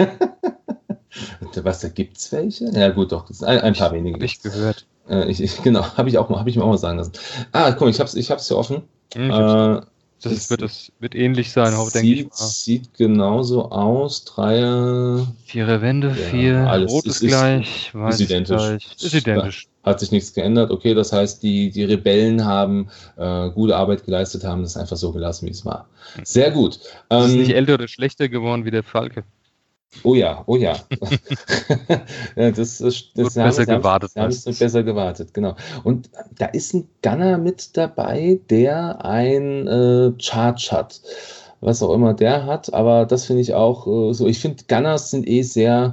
S2: was, da gibt's welche? Ja gut, doch, das ist ein, ein paar wenige
S1: Hab ich
S2: gibt's.
S1: gehört.
S2: Äh, ich, ich, genau, habe ich auch mal, habe ich mir auch mal sagen lassen. Ah, guck mal, ich hab's, ich hab's hier offen.
S1: Hm, ich hab's.
S2: Äh,
S1: Das
S2: es
S1: wird, das wird ähnlich sein, hoffe, denke ich
S2: sieht,
S1: mal.
S2: sieht genauso aus. Dreier,
S1: Vier Wände,
S2: ja,
S1: vier,
S2: alles
S1: rot
S2: ist,
S1: ist
S2: ist,
S1: gleich, weiß
S2: ist
S1: ist
S2: identisch.
S1: gleich, ist identisch.
S2: Da hat sich nichts geändert. Okay, das heißt, die, die Rebellen haben äh, gute Arbeit geleistet, haben das einfach so gelassen, wie es war. Sehr gut.
S1: Ist
S2: Ähm,
S1: es nicht älter oder schlechter geworden wie der Falke?
S2: oh ja, oh ja. Ja, das, das, das
S1: Wird besser gewartet,
S2: haben
S1: meistens.
S2: es besser gewartet, genau. Und da ist ein Gunner mit dabei, der ein äh, Charge hat. Was auch immer der hat, aber das finde ich auch äh, so. Ich finde, Gunners sind eh sehr,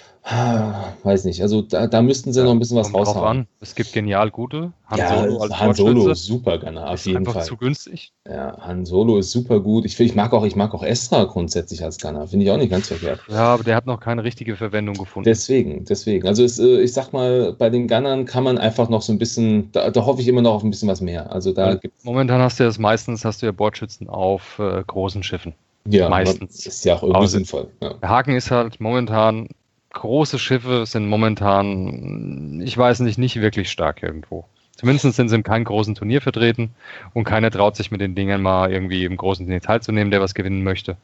S2: ah, weiß nicht, also da, da müssten sie
S1: Ja,
S2: noch ein bisschen was
S1: kommt drauf
S2: raushauen.
S1: an. Es gibt genial gute. Han
S2: Ja,
S1: Solo als
S2: Han Solo
S1: Sportschütze
S2: ist super Gunner, auf
S1: ist
S2: jeden
S1: einfach
S2: Fall.
S1: zu günstig.
S2: Ja, Han Solo ist super gut. Ich, ich mag auch, ich mag auch Ezra grundsätzlich als Gunner. Finde ich auch nicht ganz verkehrt.
S1: Ja, aber der hat noch keine richtige Verwendung gefunden.
S2: Deswegen, deswegen. Also es, äh, ich sag mal, bei den Gunnern kann man einfach noch so ein bisschen, da, da hoffe ich immer noch auf ein bisschen was mehr. Also da
S1: Weil
S2: gibt's,
S1: momentan hast du ja das meistens, hast du ja Bordschützen auf äh, großen Schiffen.
S2: ja,
S1: meistens.
S2: ist ja auch irgendwie
S1: Also,
S2: sinnvoll. Ja.
S1: Der Haken ist halt momentan, große Schiffe sind momentan, ich weiß nicht, nicht wirklich stark irgendwo. Zumindest sind sie in keinem großen Turnier vertreten und keiner traut sich mit den Dingen mal irgendwie im großen Turnier teilzunehmen, der was gewinnen möchte.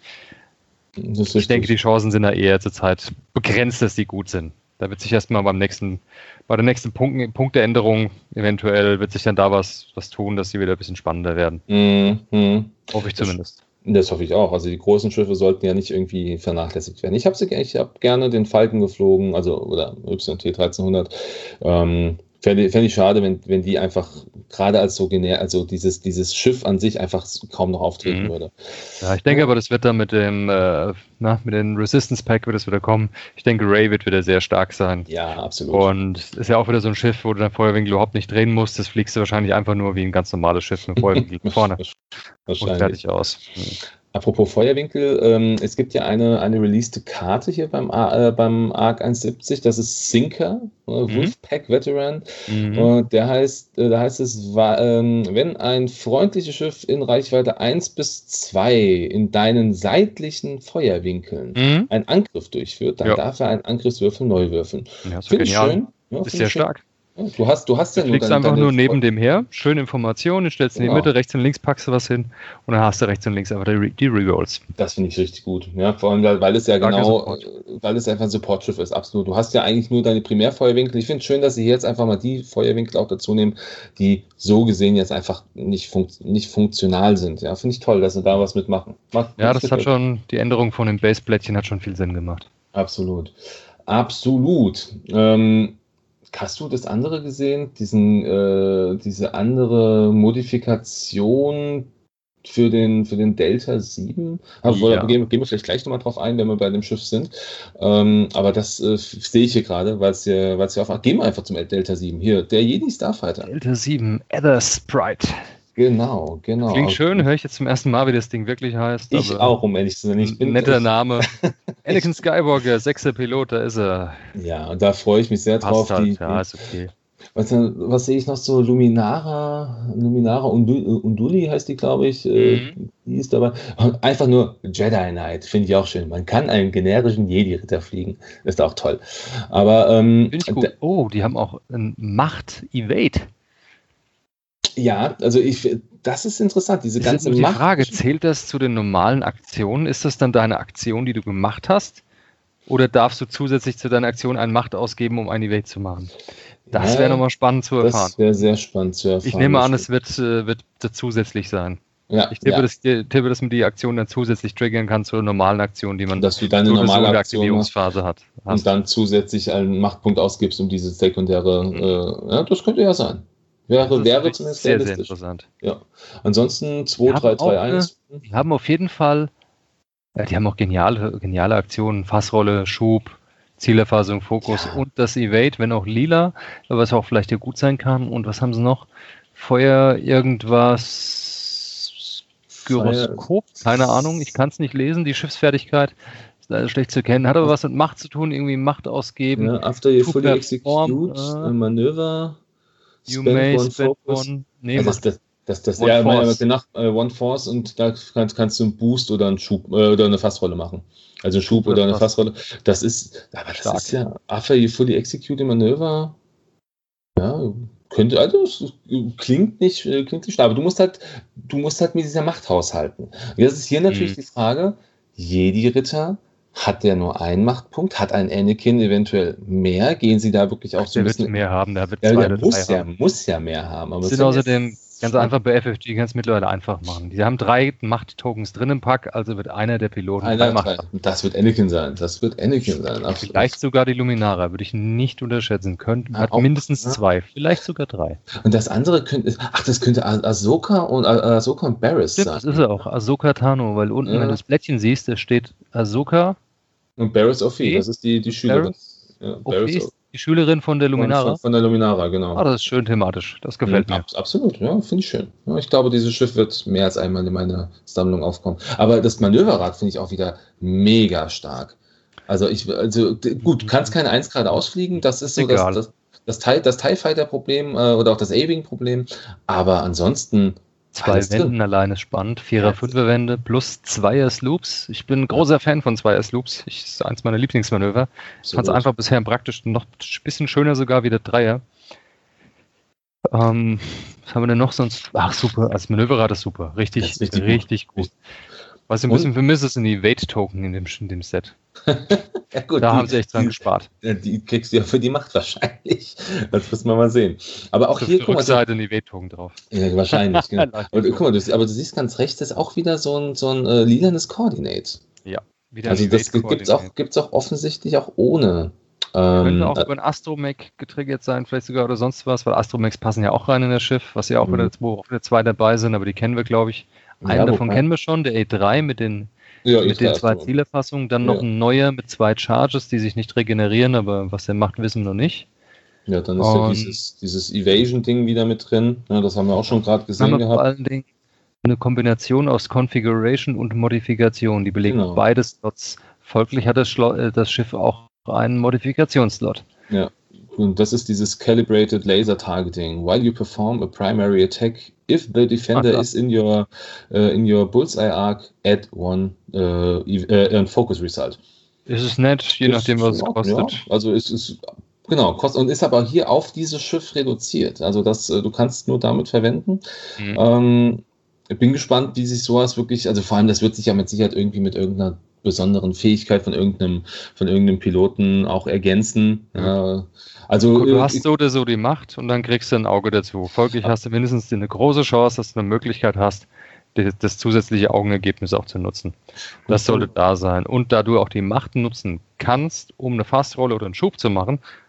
S2: Das ist
S1: Ich denke, die
S2: richtig.
S1: Chancen sind da eher zurzeit begrenzt, dass die gut sind. Da wird sich erstmal beim nächsten, bei der nächsten Punkt, Punkteänderung eventuell wird sich dann da was, was tun, dass sie wieder ein bisschen spannender werden.
S2: Mhm.
S1: Hoffe ich
S2: Das-
S1: zumindest.
S2: Das hoffe ich auch. Also die großen Schiffe sollten ja nicht irgendwie vernachlässigt werden. Ich habe ich hab gerne den Falken geflogen, also oder Y T dreizehnhundert. Ähm, Fände fänd ich schade, wenn, wenn die einfach gerade als so genär, also dieses, dieses Schiff an sich einfach kaum noch auftreten
S1: Mhm.
S2: würde.
S1: Ja, ich denke aber, das wird dann mit dem, äh, na, mit dem Resistance Pack wird es wieder kommen. Ich denke, Ray wird wieder sehr stark sein.
S2: Ja, absolut.
S1: Und ist ja auch wieder so ein Schiff, wo du dein Feuerwinkel überhaupt nicht drehen musst. Das fliegst du wahrscheinlich einfach nur wie ein ganz normales Schiff mit Feuerwinkel vorne und
S2: Wahrscheinlich.
S1: fertig aus.
S2: Apropos Feuerwinkel, ähm, es gibt ja eine, eine releaste Karte hier beim, A- äh, beim A R C hundertsiebzig, das ist Sinker, äh, Wolfpack Veteran.
S1: Mhm.
S2: Und der heißt, äh, da heißt es, wa- ähm, wenn ein freundliches Schiff in Reichweite eins bis zwei in deinen seitlichen Feuerwinkeln
S1: Mhm.
S2: einen Angriff durchführt, dann
S1: Ja.
S2: darf er einen Angriffswürfel neu würfeln.
S1: Ja, ist so
S2: Finde ich
S1: genial.
S2: schön. Ja,
S1: Ist
S2: find
S1: sehr
S2: ich schön.
S1: stark.
S2: Ja, du hast, du hast
S1: Du
S2: ja nur
S1: fliegst
S2: deine,
S1: einfach
S2: deine
S1: nur neben dem her, schöne Informationen, stellst in die
S2: Genau.
S1: Mitte, rechts und links packst du was hin und dann hast du rechts und links einfach die, Re die Rerolls.
S2: Das finde ich richtig gut. Ja, vor allem, weil, weil es ja
S1: Starker
S2: genau,
S1: Support.
S2: äh, weil es einfach ein Supportschiff ist, absolut. Du hast ja eigentlich nur deine Primärfeuerwinkel. Ich finde es schön, dass sie jetzt einfach mal die Feuerwinkel auch dazu nehmen, die so gesehen jetzt einfach nicht, funkt, nicht funktional sind. Ja, finde ich toll, dass sie da was mitmachen. Macht,
S1: Ja, das hat schon, die Änderung von den Baseplättchen hat schon viel Sinn gemacht.
S2: Absolut. Absolut. Ähm, hast du das andere gesehen? Diesen, äh, diese andere Modifikation, für den, für den Delta sieben. Aber
S1: Ja.
S2: gehen, gehen wir vielleicht gleich nochmal drauf ein, wenn wir bei dem Schiff sind. Ähm, aber das äh, sehe ich hier gerade, weil es ja, weil es ja auf. Gehen wir einfach zum Delta sieben. Hier, der Jedi Starfighter.
S1: Delta sieben, Ether Sprite.
S2: Genau, genau.
S1: Klingt schön, höre ich jetzt zum ersten Mal, wie das Ding wirklich heißt.
S2: Ich auch, um ehrlich zu sein. Ich bin
S1: netter
S2: ich,
S1: Name. Anakin Skywalker, sechster Pilot, da ist er.
S2: Ja, und da freue ich mich sehr drauf.
S1: Passt halt,
S2: die,
S1: ja, ist okay.
S2: Was, was sehe ich noch so? Luminara, Luminara Undu- Unduli heißt die, glaube ich.
S1: Mhm.
S2: Die ist dabei. Einfach nur Jedi Knight, finde ich auch schön. Man kann einen generischen Jedi-Ritter fliegen. Ist auch toll. Aber, ähm,
S1: Finde ich gut. Oh, die haben auch ein Macht-Evade.
S2: Ja, also ich, das ist interessant, diese
S1: ist
S2: ganze
S1: die
S2: Macht.
S1: Frage, zählt das zu den normalen Aktionen? Ist das dann deine Aktion, die du gemacht hast? Oder darfst du zusätzlich zu deiner Aktion eine Macht ausgeben, um ein Evade zu machen? Das
S2: Ja,
S1: wäre nochmal spannend zu erfahren.
S2: Das wäre sehr spannend zu erfahren.
S1: Ich nehme an, es wird, äh, wird zusätzlich sein.
S2: Ja,
S1: ich tippe,
S2: ja.
S1: dass, tippe, dass man die Aktion dann zusätzlich triggern kann zur normalen Aktion, die man
S2: dass du deine
S1: so
S2: normale
S1: so in der
S2: Aktion
S1: Aktivierungsphase hat.
S2: Hast. Und dann zusätzlich einen Machtpunkt ausgibst, um diese sekundäre. Mhm. Äh, ja, das könnte ja sein. Wäre, wäre zumindest
S1: sehr, sehr interessant.
S2: Ja. Ansonsten zwei drei drei eins.
S1: Die haben auf jeden Fall, ja, die haben auch geniale, geniale Aktionen, Fassrolle, Schub, Zielerfassung, Fokus ja. und das Evade, wenn auch lila, was auch vielleicht ja gut sein kann. Und was haben sie noch? Feuer, irgendwas, Gyroskop, keine Ahnung, ich kann es nicht lesen, die Schiffsfertigkeit ist leider schlecht zu kennen, hat aber was mit Macht zu tun, irgendwie Macht ausgeben.
S2: Ja, after you fully execute, äh, Manöver,
S1: you may spend one, nee,
S2: also das, das, das, das, ja, Force. Nach, äh, One Force und da kannst, kannst du einen Boost oder einen Schub äh, oder eine Fassrolle machen. Also einen Schub, Schub oder eine Fass. Fassrolle. Das ist, aber das Stark. Ist ja, after you fully execute Manöver, ja, könnte, also es klingt nicht, klingt nicht stark, aber du musst halt, du musst halt mit dieser Macht haushalten. Jetzt ist hier natürlich mhm. die Frage, Jedi-Ritter, hat der nur einen Machtpunkt? Hat ein Anakin eventuell mehr? Gehen sie da wirklich auch
S1: so ein bisschen... Der wird mehr haben, der wird
S2: ja,
S1: zwei
S2: der muss ja, haben. muss ja mehr haben.
S1: Aber sind außerdem ganz einfach bei F F G, ganz mittlerweile einfach machen. Die haben drei Macht-Tokens drin im Pack, also wird einer der Piloten
S2: einer drei Macht haben. Das wird Anakin sein, das wird Anakin sein. Absolut.
S1: Vielleicht sogar die Luminara, würde ich nicht unterschätzen. Könnte, hat auch, mindestens ja. zwei, vielleicht sogar drei.
S2: Und das andere könnte, ach, das könnte Ahsoka und, Ahsoka und Barriss sein.
S1: Das ist er auch, Ahsoka Tano, weil unten, ja. wenn du das Blättchen siehst, da steht Ahsoka
S2: und Barriss Ophi, das ist die, die Schülerin.
S1: Ja, Barriss die Schülerin von der Luminara?
S2: Von, von der Luminara, genau.
S1: Ah, das ist schön thematisch, das gefällt ja, mir.
S2: Ab, absolut, ja, finde ich schön. Ja, ich glaube, dieses Schiff wird mehr als einmal in meiner Sammlung aufkommen. Aber das Manöverrad finde ich auch wieder mega stark. Also, ich, also gut, du kannst keine eins Grad ausfliegen, das ist so
S1: Egal.
S2: das, das, das, TIE, das TIE Fighter-Problem äh, oder auch das A-Wing-Problem, aber ansonsten
S1: Zwei Wänden drin. Alleine spannend, Vierer, Fünfer Wände plus Zweier-Sloops. Ich bin ein großer Fan von Zweier-Sloops. Das ist eins meiner Lieblingsmanöver. Ich fand es einfach bisher praktisch noch ein bisschen schöner sogar wie der Dreier. Ähm, was haben wir denn noch sonst? Ach super, als Manöverrad ist super. Richtig, ist richtig, richtig gut. gut. Was ich ein bisschen vermisse, sind die Evade-Token in dem, in dem Set.
S2: Ja, gut,
S1: da
S2: die,
S1: haben sie echt dran
S2: die,
S1: gespart.
S2: Die kriegst du ja für die Macht wahrscheinlich. Das müssen wir mal sehen. Aber auch
S1: auf
S2: hier,
S1: der
S2: guck mal.
S1: Rückseite ein Evade-Token drauf.
S2: Ja, wahrscheinlich, genau. aber, guck mal, du, aber du siehst ganz rechts, das ist auch wieder so ein, so ein äh, lilanes Coordinate.
S1: Ja, wieder
S2: ein Also das gibt es auch, gibt's auch offensichtlich auch ohne.
S1: Ähm, könnte auch über ein Astromech getriggert sein, vielleicht sogar oder sonst was, weil Astromechs passen ja auch rein in das Schiff, was ja auch mhm. wieder, wo auch wieder zwei dabei sind, aber die kennen wir, glaube ich. Einen ja, davon kennen wir schon, der A drei mit den Ja, mit den zwei Zielerfassungen, dann noch ja. ein neuer mit zwei Charges, die sich nicht regenerieren, aber was der macht, wissen wir noch nicht.
S2: Ja, dann ist um, ja dieses, dieses Evasion-Ding wieder mit drin. Ja, das haben wir auch schon gerade gesehen gehabt.
S1: Vor allen Dingen eine Kombination aus Configuration und Modifikation. Die belegen genau. beide Slots. Folglich hat das, Schlo- das Schiff auch einen Modifikationsslot.
S2: Ja. Und das ist dieses Calibrated Laser Targeting. While you perform a primary attack, if the defender is in your uh, in your bullseye arc, add one uh, uh, focus result.
S1: Ist es nett, je ist nachdem, was es kostet.
S2: Ja, also es ist genau kostet und ist aber hier auf dieses Schiff reduziert. Also das du kannst nur damit verwenden. Mhm. Ähm, ich bin gespannt, wie sich sowas wirklich, also vor allem das wird sich ja mit Sicherheit irgendwie mit irgendeiner besonderen Fähigkeit von irgendeinem von irgendeinem Piloten auch ergänzen. Mhm. Ja, also
S1: du hast so oder so die Macht und dann kriegst du ein Auge dazu. Folglich hast du mindestens eine große Chance, dass du eine Möglichkeit hast, das, das zusätzliche Augenergebnis auch zu nutzen. Das sollte da sein. Und da du auch die Macht nutzen kannst, um eine Fastrolle oder einen Schub zu machen,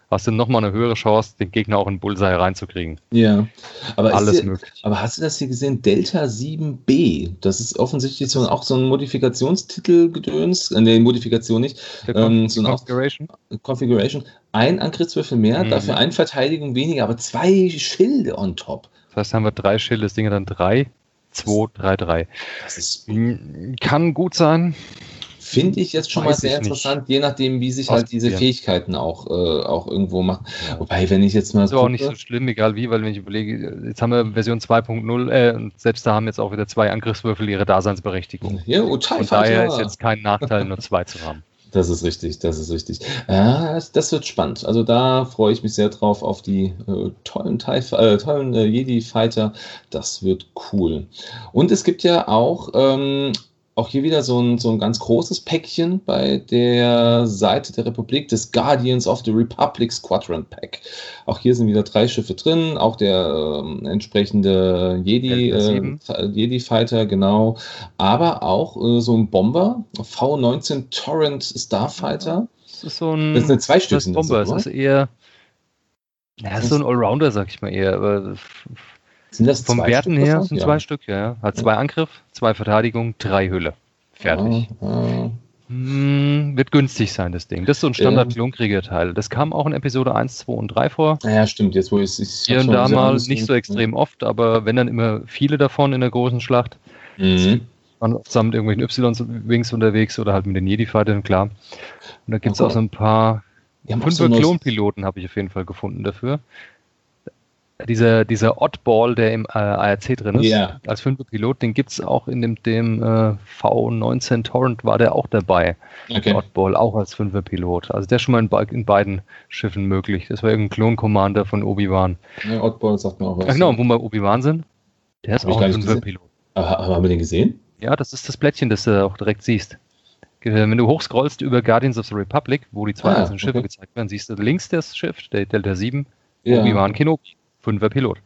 S1: hast du nochmal eine höhere Chance, den Gegner auch in Bullseye reinzukriegen.
S2: Ja, aber,
S1: Alles
S2: hier,
S1: möglich.
S2: aber hast du das hier gesehen? Delta sieben B, das ist offensichtlich so, auch so ein Modifikationstitel-Gedöns, äh, nee, Modifikation nicht, ähm, so ein
S1: Configuration?
S2: Configuration. Ein Angriffswürfel mehr,
S1: Mhm.
S2: dafür eine Verteidigung weniger, aber zwei Schilde on top.
S1: Das heißt, haben wir drei Schilde, das Ding hat dann drei, zwei, drei, drei.
S2: Das ist,
S1: kann gut sein.
S2: finde ich jetzt schon
S1: Weiß
S2: mal sehr
S1: ich
S2: interessant,
S1: nicht.
S2: je nachdem, wie sich halt diese
S1: Ausprobieren.
S2: Fähigkeiten auch, äh, auch irgendwo machen.
S1: Ja.
S2: Wobei, wenn ich jetzt mal
S1: Das ist aber auch
S2: gucke-
S1: nicht so schlimm, egal wie, weil wenn ich überlege, jetzt haben wir Version zwei Punkt null, äh, und selbst da haben jetzt auch wieder zwei Angriffswürfel ihre Daseinsberechtigung.
S2: Ja, oh, TIE
S1: Von
S2: Fighter.
S1: daher ist jetzt kein Nachteil, nur zwei zu haben.
S2: Das ist richtig, das ist richtig. Ja, das, das wird spannend. Also da freue ich mich sehr drauf auf die äh, tollen, TIE, äh, tollen äh, Jedi-Fighter. Das wird cool. Und es gibt ja auch, ähm, auch hier wieder so ein, so ein ganz großes Päckchen bei der Seite der Republik, des Guardians of the Republic Squadron Pack. Auch hier sind wieder drei Schiffe drin, auch der ähm, entsprechende Jedi,
S1: Delta
S2: äh,
S1: sieben.
S2: Jedi-Fighter, genau. Aber auch äh, so ein Bomber, V neunzehn Torrent Starfighter.
S1: Das ist so ein.
S2: Das sind zwei
S1: Das
S2: Stück.
S1: ist Bomber, es ist eher. Ja, das ist so ein Allrounder, sag ich mal eher. Aber
S2: Sind das
S1: vom
S2: zwei
S1: Werten
S2: Stück
S1: her
S2: davon?
S1: sind
S2: Ja.
S1: zwei Stück, ja. ja. Hat zwei Angriff, zwei Verteidigung, drei Hülle. Fertig.
S2: Ah, ah.
S1: Hm, wird günstig sein, das Ding. Das ist so ein Standard-Klonkrieger-Teil. Das kam auch in Episode eins, zwei und drei vor.
S2: Ja, stimmt. Jetzt, wo ich es.
S1: Hier und da mal nicht so extrem oft, aber wenn dann immer viele davon in der großen Schlacht.
S2: Mhm.
S1: Man zusammen mit irgendwelchen Y-Wings unterwegs oder halt mit den Jedi-Fightern, klar. Und da gibt es
S2: Ja,
S1: auch so ein paar
S2: Die haben auch so
S1: Fünfer
S2: ein neues-
S1: Klonpiloten, habe ich auf jeden Fall gefunden dafür. Dieser, dieser Oddball, der im äh, A R C drin ist,
S2: Ja.
S1: als Fünfer Pilot, den gibt es auch in dem, dem äh, V neunzehn Torrent, war der auch dabei.
S2: Okay.
S1: Der Oddball auch als Fünfer Pilot. Also der ist schon mal in, be in beiden Schiffen möglich. Das war irgendein Klon-Commander von Obi-Wan.
S2: Ja, Oddball sagt mir auch was.
S1: Ja, genau, und wo wir Obi-Wan sind, der ist
S2: Hab ich
S1: auch
S2: gar
S1: ein
S2: nicht
S1: Fünfer
S2: gesehen.
S1: Pilot.
S2: Aber, haben wir den gesehen?
S1: Ja, das ist das Plättchen, das du auch direkt siehst. Wenn du hochscrollst über Guardians of the Republic, wo die zwei
S2: Ah,
S1: einzelnen Schiffe
S2: okay.
S1: gezeigt werden, siehst du links das Schiff, der Delta sieben,
S2: Ja.
S1: Obi-Wan Kenobi, Fünfer Pilot.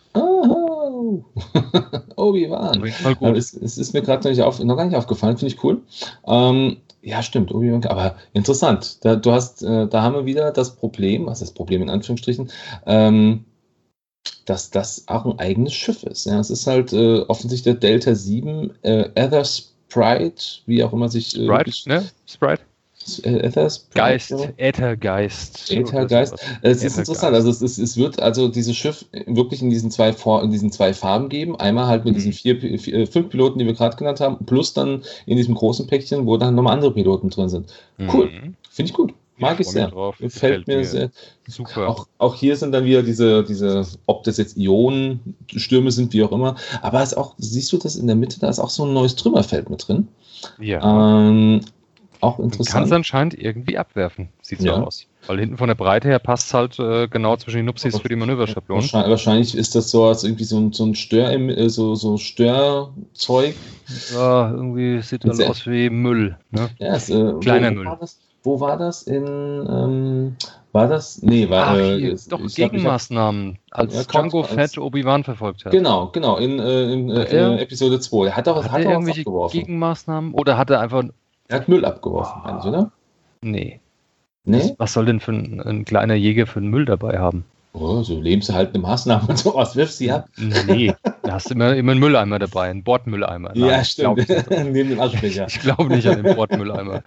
S2: Oh. Obi-Wan.
S1: Auf jeden Fall
S2: Aber
S1: gut.
S2: Es, es ist mir gerade noch, nicht auf- noch gar nicht aufgefallen, finde ich cool. Ähm, ja, stimmt, Obi-Wan, aber interessant. Da, du hast, äh, da haben wir wieder das Problem, was ist das Problem in Anführungsstrichen, ähm, dass das auch ein eigenes Schiff ist. Ja, es ist halt äh, offensichtlich der Delta sieben, äh, Ether Sprite, wie auch immer sich. Äh,
S1: Sprite, ne? Sprite?
S2: äh, Ether Sprite,
S1: Geist,
S2: ja.
S1: Äthergeist.
S2: Äthergeist.
S1: Oder sowas.
S2: Es ist
S1: Äthergeist.
S2: interessant, also es, ist, es wird also dieses Schiff wirklich in diesen zwei For in diesen zwei Farben geben. Einmal halt mit
S1: Mhm.
S2: diesen vier, vier, fünf Piloten, die wir gerade genannt haben, plus dann in diesem großen Päckchen, wo dann nochmal andere Piloten drin sind. Cool,
S1: Mhm.
S2: finde ich gut. Mag ich,
S1: freu
S2: sehr.
S1: mich drauf.
S2: Gefällt
S1: Gefällt
S2: mir
S1: mir.
S2: sehr.
S1: Super.
S2: Auch, auch hier sind dann wieder diese, diese, ob das jetzt Ionenstürme sind, wie auch immer. Aber es ist auch, siehst du das in der Mitte, da ist auch so ein neues Trümmerfeld mit drin.
S1: Ja.
S2: Ähm, auch
S1: Man kann es
S2: interessant.
S1: anscheinend irgendwie abwerfen, sieht so
S2: Ja.
S1: aus. Weil hinten von der Breite her passt es halt äh, genau zwischen den Nupsis für die Manöverschablonen.
S2: Wahrscheinlich, wahrscheinlich ist das so als irgendwie so ein, so ein Stör, äh, so, so Störzeug.
S1: Ja, irgendwie sieht das
S2: Sehr-
S1: aus wie Müll. Ne?
S2: Ja, es, äh,
S1: Kleiner
S2: wo,
S1: Müll.
S2: Wo war das, wo war das in, ähm, war das, nee, war,
S1: Ach,
S2: äh,
S1: hier,
S2: es-
S1: doch,
S2: ich glaub, ich hab-
S1: Gegenmaßnahmen, als
S2: Ja, kommt-
S1: Django
S2: als-
S1: Fett Obi-Wan verfolgt hat.
S2: Genau, genau, in, äh, in äh,
S1: Hat der-
S2: äh, Episode zwei. Er hat auch,
S1: Hat
S2: hat
S1: er
S2: auch was
S1: irgendwelche
S2: abgeworfen.
S1: Gegenmaßnahmen oder hat er einfach.
S2: Er hat Müll abgeworfen, meine ich, oder?
S1: Nee.
S2: Nee?
S1: Was, was soll denn für ein, ein kleiner Jäger für einen Müll dabei haben?
S2: Oh, so lebenserhaltende Maßnahmen und sowas, wirf sie ab.
S1: Nee, da hast du immer, immer einen Mülleimer dabei, einen Bordmülleimer. Nein,
S2: Ja,
S1: ich
S2: stimmt.
S1: glaub nicht.
S2: Neben dem Aschenbecher.
S1: Ich glaube nicht an den Bordmülleimer.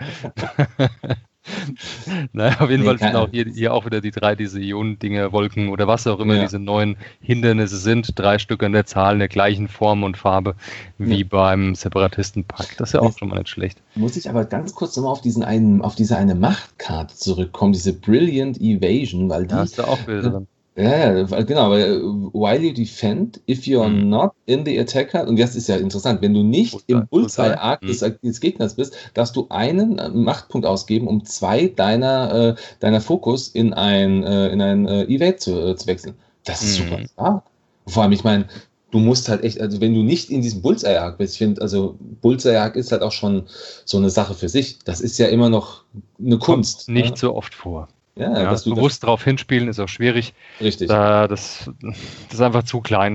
S1: naja, auf jeden
S2: Nee,
S1: Fall sind
S2: keine-
S1: auch hier, hier auch wieder die drei, diese Ionen-Dinger, Wolken oder was auch immer
S2: Ja.
S1: diese neuen Hindernisse sind. Drei Stück an der Zahl, in der gleichen Form und Farbe wie
S2: Ja.
S1: beim Separatistenpack. Das ist ja auch schon mal nicht schlecht.
S2: Muss ich aber ganz kurz nochmal auf diesen einen, auf diese eine Machtkarte zurückkommen, diese Brilliant Evasion, weil die.
S1: Da ist da auch wieder drin.
S2: Ja, ja, weil- genau, weil äh, while you defend, if you're
S1: Mhm.
S2: not in the attacker, und das ist ja interessant, wenn du nicht
S1: Bullseye,
S2: im
S1: Bullseye.
S2: Bullseye-Arc des, des Gegners bist, darfst du einen äh, Machtpunkt ausgeben, um zwei deiner, äh, deiner Fokus in ein, äh, in ein äh, Evade zu, äh, zu wechseln. Das ist
S1: Mhm.
S2: super stark. Vor allem, ich meine, du musst halt echt, also wenn du nicht in diesem Bullseye-Arc bist, ich finde, also Bullseye-Arc ist halt auch schon so eine Sache für sich. Das ist ja immer noch eine Kunst.
S1: Nicht
S2: ne?
S1: so oft vor.
S2: Ja,
S1: Ja,
S2: dass du
S1: bewusst drauf hinspielen ist auch schwierig.
S2: das, richtig.
S1: Da, das, das ist einfach zu klein.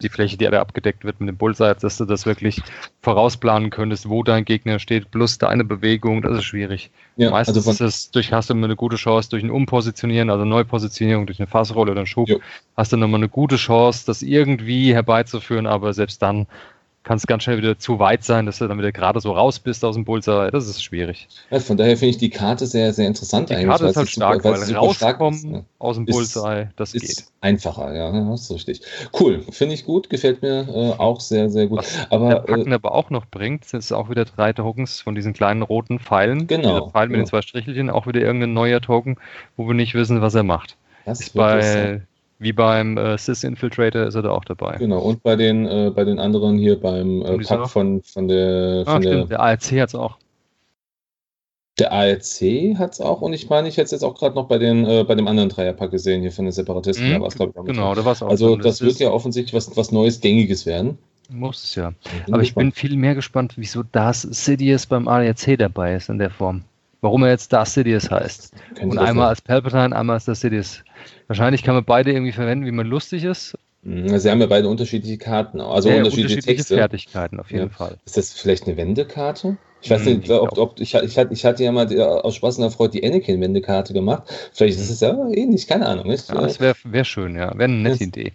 S1: die Fläche, die da abgedeckt wird mit dem Bullseye, dass du das wirklich vorausplanen könntest, wo dein Gegner steht, plus deine Bewegung, das ist schwierig. Ja, Meistens also ist es durch, hast du immer eine gute Chance durch ein Umpositionieren, also Neupositionierung durch eine Fassrolle oder einen Schub, jo. hast du nochmal eine gute Chance, das irgendwie herbeizuführen, aber selbst dann kann es ganz schnell wieder zu weit sein, dass du dann wieder gerade so raus bist aus dem Bullseye. Das ist schwierig.
S2: Ja, von daher finde ich die Karte sehr, sehr interessant
S1: die
S2: eigentlich.
S1: Die Karte ist halt stark,
S2: super,
S1: weil rauskommen ist, aus dem Bullseye, das
S2: ist
S1: geht.
S2: Einfacher, ja, das ist richtig. Cool, finde ich gut, gefällt mir äh, auch sehr, sehr gut.
S1: Was
S2: aber,
S1: der Packen äh, aber auch noch bringt, sind es auch wieder drei Tokens von diesen kleinen roten Pfeilen.
S2: Genau.
S1: Dieser Pfeil mit
S2: genau.
S1: den zwei Strichelchen, auch wieder irgendein neuer Token, wo wir nicht wissen, was er macht.
S2: Das
S1: ist bei... Wie beim äh, Sys Infiltrator ist er da auch dabei.
S2: Genau, und bei den, äh, bei den anderen hier beim äh, Pack von, von der... Von
S1: ah,
S2: der,
S1: stimmt, der A R C hat es auch.
S2: Der A R C hat es auch und ich meine, ich hätte es jetzt auch gerade noch bei, den, äh, bei dem anderen Dreierpack gesehen, hier von den Separatisten.
S1: Mhm,
S2: da war's, glaub ich, auch
S1: genau, da war es auch.
S2: Also das, das wird ja offensichtlich was, was Neues, Gängiges werden.
S1: Muss es ja.
S2: Bin
S1: Aber ich
S2: gespannt.
S1: bin viel mehr gespannt, wieso Darth Sidious beim A R C dabei ist in der Form. Warum er jetzt Darth Sidious heißt.
S2: Können
S1: und
S2: Sie das
S1: einmal
S2: noch?
S1: als Palpatine, einmal als Darth Sidious. Wahrscheinlich kann man beide irgendwie verwenden, wie man lustig ist.
S2: Mhm, Sie haben ja beide unterschiedliche Karten, also
S1: Ja,
S2: unterschiedliche,
S1: unterschiedliche
S2: Texte.
S1: Fertigkeiten auf jeden
S2: Ja.
S1: Fall.
S2: Ist das vielleicht eine Wendekarte? Ich weiß
S1: Hm,
S2: nicht,
S1: ich
S2: ob,
S1: glaub-
S2: ob ich, ich, hatte- ich hatte ja mal die, aus Spaß und der Freude die Anakin-Wendekarte gemacht. Vielleicht ist es ja ähnlich, keine Ahnung. Nicht?
S1: Ja, das wäre wär schön, ja. Wäre eine nette
S2: Das-
S1: Idee.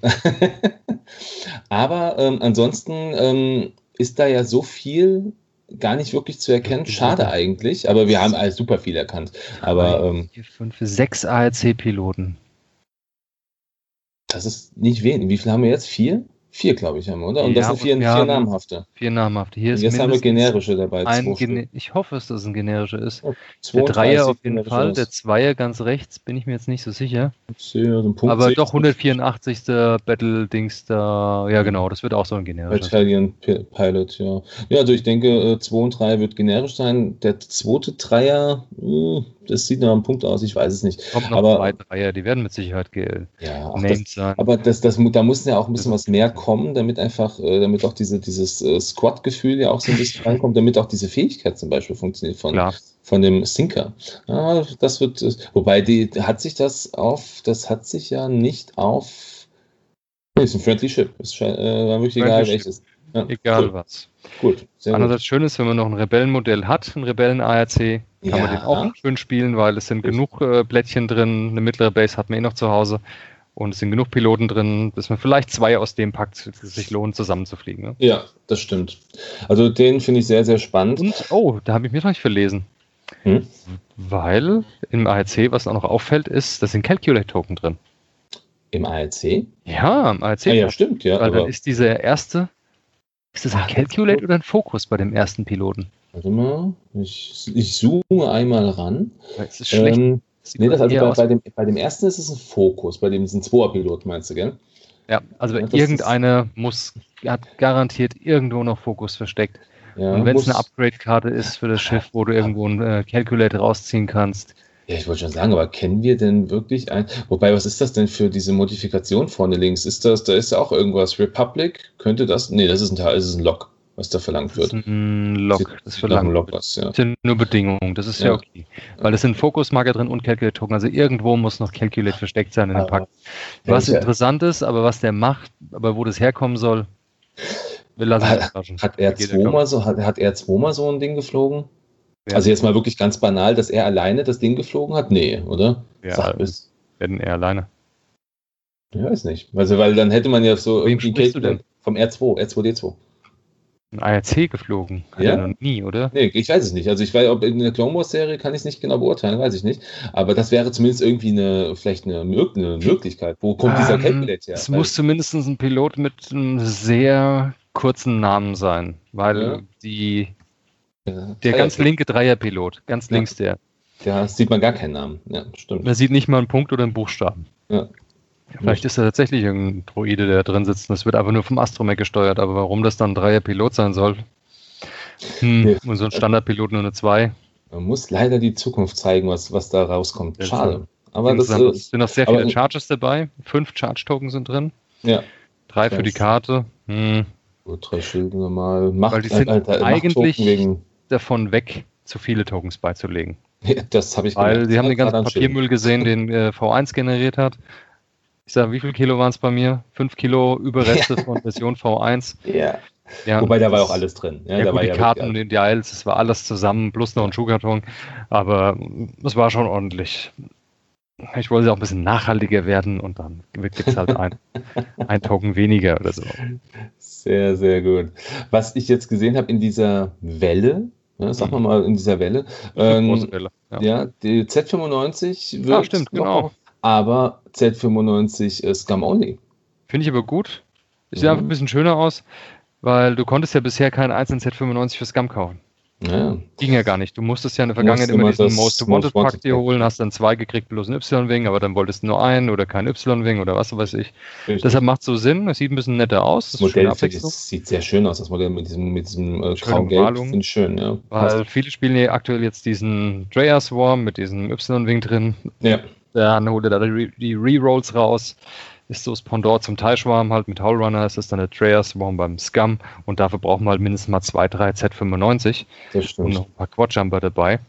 S2: Aber ähm, ansonsten ähm, ist da ja so viel gar nicht wirklich zu erkennen. Schade eigentlich, aber wir haben alles super viel erkannt. Aber ähm,
S1: vier, fünf, sechs A R C-Piloten.
S2: das ist nicht wenig. Wie viel haben wir jetzt? Vier? Vier, glaube ich, haben wir, oder? Und das
S1: Ja,
S2: sind vier,
S1: und wir
S2: vier
S1: haben-
S2: namhafte.
S1: Vier namhafte. Hier
S2: Und
S1: ist
S2: jetzt haben wir
S1: mindestens
S2: generische dabei.
S1: ein
S2: zwei Stück.
S1: Gene ich hoffe, dass das ein generischer ist.
S2: Oh,
S1: Der Dreier auf
S2: zweiunddreißig
S1: jeden
S2: generische
S1: Fall,
S2: aus.
S1: der Zweier ganz rechts, bin ich mir jetzt nicht so sicher.
S2: Ja, so ein Punkt
S1: Aber
S2: sechs.
S1: doch hundertvierundachtzig. Battle-Dings da. Ja, genau, das wird auch so ein generischer.
S2: Italian Pi- Pilot, ja. Ja, also ich denke, zwei und drei wird generisch sein. Der zweite Dreier, mh, das sieht nach einem Punkt aus, ich weiß es nicht.
S1: Kommt noch
S2: aber,
S1: zwei Dreier, die werden mit Sicherheit ge
S2: Ja, ach,
S1: named
S2: das,
S1: sein.
S2: aber das, das, mu- da muss ja auch ein bisschen was mehr kommen, damit einfach, äh, damit auch diese, dieses äh, Squad-Gefühl ja auch so ein bisschen reinkommt, damit auch diese Fähigkeit zum Beispiel funktioniert von,
S1: Klar.
S2: von dem Sinker. Ja, das wird, äh, wobei die hat sich das auf, das hat sich ja nicht auf. Nee, ist ein Friendly Ship. Ist sche- äh, war wirklich
S1: Friendly
S2: egal
S1: Ship.
S2: welches. Ja,
S1: Egal
S2: cool.
S1: was.
S2: Gut, sehr gut.
S1: Andererseits schön ist, wenn man noch ein Rebellenmodell hat, ein Rebellen-A R C, kann man
S2: Ja.
S1: den auch schön spielen, weil es sind
S2: Richtig.
S1: genug äh, Blättchen drin, eine mittlere Base hat man eh noch zu Hause und es sind genug Piloten drin, dass man vielleicht zwei aus dem packt, dass es sich lohnt, zusammenzufliegen. Ne?
S2: Ja, das stimmt. Also den finde ich sehr, sehr spannend.
S1: Und, oh, da habe ich mir noch nicht verlesen,
S2: Hm?
S1: weil im A R C, was auch noch auffällt, ist, da sind Calculate-Token drin.
S2: Im A R C?
S1: Ja, im A R C.
S2: Ah, ja, stimmt, ja.
S1: Weil dann
S2: Aber,
S1: ist dieser erste, ist das ein
S2: Ah,
S1: Calculate oder ein Fokus bei dem ersten Piloten?
S2: warte mal, ich, ich zoome einmal ran.
S1: Weil es ist schlecht.
S2: Ähm,
S1: Sieht
S2: nee, das, also
S1: eher
S2: bei,
S1: aus-
S2: bei, dem, bei dem ersten ist es ein Fokus, bei dem ist ein Zweier-Pilot, meinst du, gell?
S1: Ja, also
S2: Ja, das
S1: irgendeiner muss, hat garantiert irgendwo noch Fokus versteckt.
S2: Ja,
S1: Und wenn es
S2: muss-
S1: eine Upgrade-Karte ist für das Schiff, wo du irgendwo einen äh, Calculator rausziehen kannst.
S2: Ja, ich wollte schon sagen, aber kennen wir denn wirklich ein. Wobei, was ist das denn für diese Modifikation vorne links? Ist das, da ist ja auch irgendwas. Republic? Könnte das? Nee, das ist ein Teil, das ist ein Log, was da verlangt
S1: Das ist
S2: wird.
S1: ein Log,
S2: Sieht-
S1: das
S2: sieht nach einem
S1: verlangt.
S2: Log was, ja.
S1: Das sind nur Bedingungen, das ist ja,
S2: Ja.
S1: okay. Weil es sind Fokus-Marker drin und Calculate-Token, also irgendwo muss noch Calculate versteckt sein in dem
S2: Aber-
S1: Pack. Was
S2: Ja, ich-
S1: interessant ist, aber was der macht, aber wo das herkommen soll, wir lassen es
S2: Hat,
S1: überraschen.
S2: hat er
S1: Da geht der
S2: zweimal so, hat, hat er zweimal so ein Ding geflogen?
S1: Ja.
S2: Also jetzt mal wirklich ganz banal, dass er alleine das Ding geflogen hat? Nee, oder?
S1: Ja,
S2: Sag bis.
S1: werden eher alleine.
S2: Ich weiß nicht. Also, weil dann hätte man ja so
S1: Wem
S2: irgendwie
S1: sprichst du denn?
S2: vom R zwei, R zwei D zwei.
S1: Ein A R C geflogen, hat
S2: Ja?
S1: er noch nie, oder?
S2: Nee, ich weiß es nicht. Also ich weiß, ob in der Clone Wars Serie kann ich es nicht genau beurteilen, weiß ich nicht. Aber das wäre zumindest irgendwie eine, vielleicht eine, Mög- eine Möglichkeit. Wo kommt dieser
S1: Ähm,
S2: Calculate her?
S1: Es
S2: Weil-
S1: muss zumindest ein Pilot mit einem sehr kurzen Namen sein, weil
S2: Ja.
S1: die,
S2: Ja,
S1: der
S2: ah,
S1: ganz
S2: ja,
S1: linke Dreierpilot, ganz
S2: Ja.
S1: links der,
S2: Da sieht man gar keinen Namen. Ja, stimmt.
S1: man sieht nicht mal einen Punkt oder einen Buchstaben.
S2: Ja.
S1: Vielleicht ist da tatsächlich irgendein Droide, der drin sitzt und das wird einfach nur vom Astromech gesteuert, aber warum das dann ein Dreierpilot sein soll? Hm,
S2: Nee.
S1: und so ein Standardpilot nur eine zwei.
S2: Man muss leider die Zukunft zeigen, was, was da rauskommt. Schade. Aber das
S1: Insgesamt
S2: ist.
S1: sind noch sehr
S2: aber-
S1: viele Charges dabei, fünf Charge-Token sind drin,
S2: Ja.
S1: drei für die Karte. Hm.
S2: Ultra Schilde normal. Macht,
S1: Weil die sind
S2: äh, äh,
S1: eigentlich-
S2: Machttoken wegen.
S1: Davon weg, zu viele Tokens beizulegen.
S2: Ja, das habe ich
S1: Weil
S2: gemerkt.
S1: sie haben
S2: Ja,
S1: den ganzen
S2: gerade an Schilden.
S1: Papiermüll gesehen, den äh, V eins generiert hat. ich sage, wie viel Kilo waren es bei mir? Fünf Kilo Überreste
S2: Ja.
S1: von Version V eins.
S2: Ja.
S1: Ja,
S2: Wobei, da war
S1: das-
S2: auch alles drin.
S1: Ja,
S2: da
S1: gut,
S2: war
S1: die
S2: ja
S1: Karten
S2: wirklich
S1: und die Dials, das war alles zusammen, plus noch ein Schuhkarton. Aber es war schon ordentlich. Ich wollte auch ein bisschen nachhaltiger werden und dann gibt es halt ein, ein Token weniger oder so.
S2: sehr, sehr gut. Was ich jetzt gesehen habe in dieser Welle, ja, sagen wir
S1: Mhm.
S2: mal in dieser Welle,
S1: Eine
S2: ähm,
S1: große Welle. Ja.
S2: ja, die Z fünfundneunzig wird
S1: Ah, stimmt,
S2: noch
S1: genau.
S2: kommen, aber Z fünfundneunzig ist Scum Only.
S1: Finde ich aber gut. Sieht
S2: Mhm.
S1: einfach ein bisschen schöner aus, weil du konntest ja bisher keinen einzelnen Z fünfundneunzig für Scum kaufen.
S2: Ja.
S1: Ging ja gar nicht. Du musstest ja in der Vergangenheit
S2: Musste
S1: immer
S2: man
S1: diesen
S2: das
S1: Most
S2: Most
S1: Wanted
S2: Wanted
S1: Pack dir
S2: Pack.
S1: holen, hast dann zwei gekriegt, bloß einen Y-Wing, aber dann wolltest du nur einen oder keinen Y-Wing oder was weiß ich.
S2: Richtig.
S1: Deshalb macht es so Sinn. Es sieht ein bisschen netter aus.
S2: Das
S1: Das ist eine schöne
S2: Modell finde ich,
S1: Abwechslung.
S2: sieht sehr schön aus, das Modell mit diesem, mit diesem äh,
S1: Schöne
S2: grau-gelb.
S1: Bemalung.
S2: Finde ich schön, ja.
S1: Weil viele spielen ja aktuell jetzt diesen Drea Swarm mit diesem Y-Wing drin.
S2: Ja.
S1: Dann holt er da die, die Rerolls raus. Ist so das Pendant zum TIE Schwarm halt mit Hull Runner. Es ist dann der Drea Swarm beim Scum. Und dafür brauchen wir halt mindestens mal zwei, drei Z fünfundneunzig.
S2: Das
S1: Und
S2: stimmt.
S1: noch ein paar Quadjumper dabei.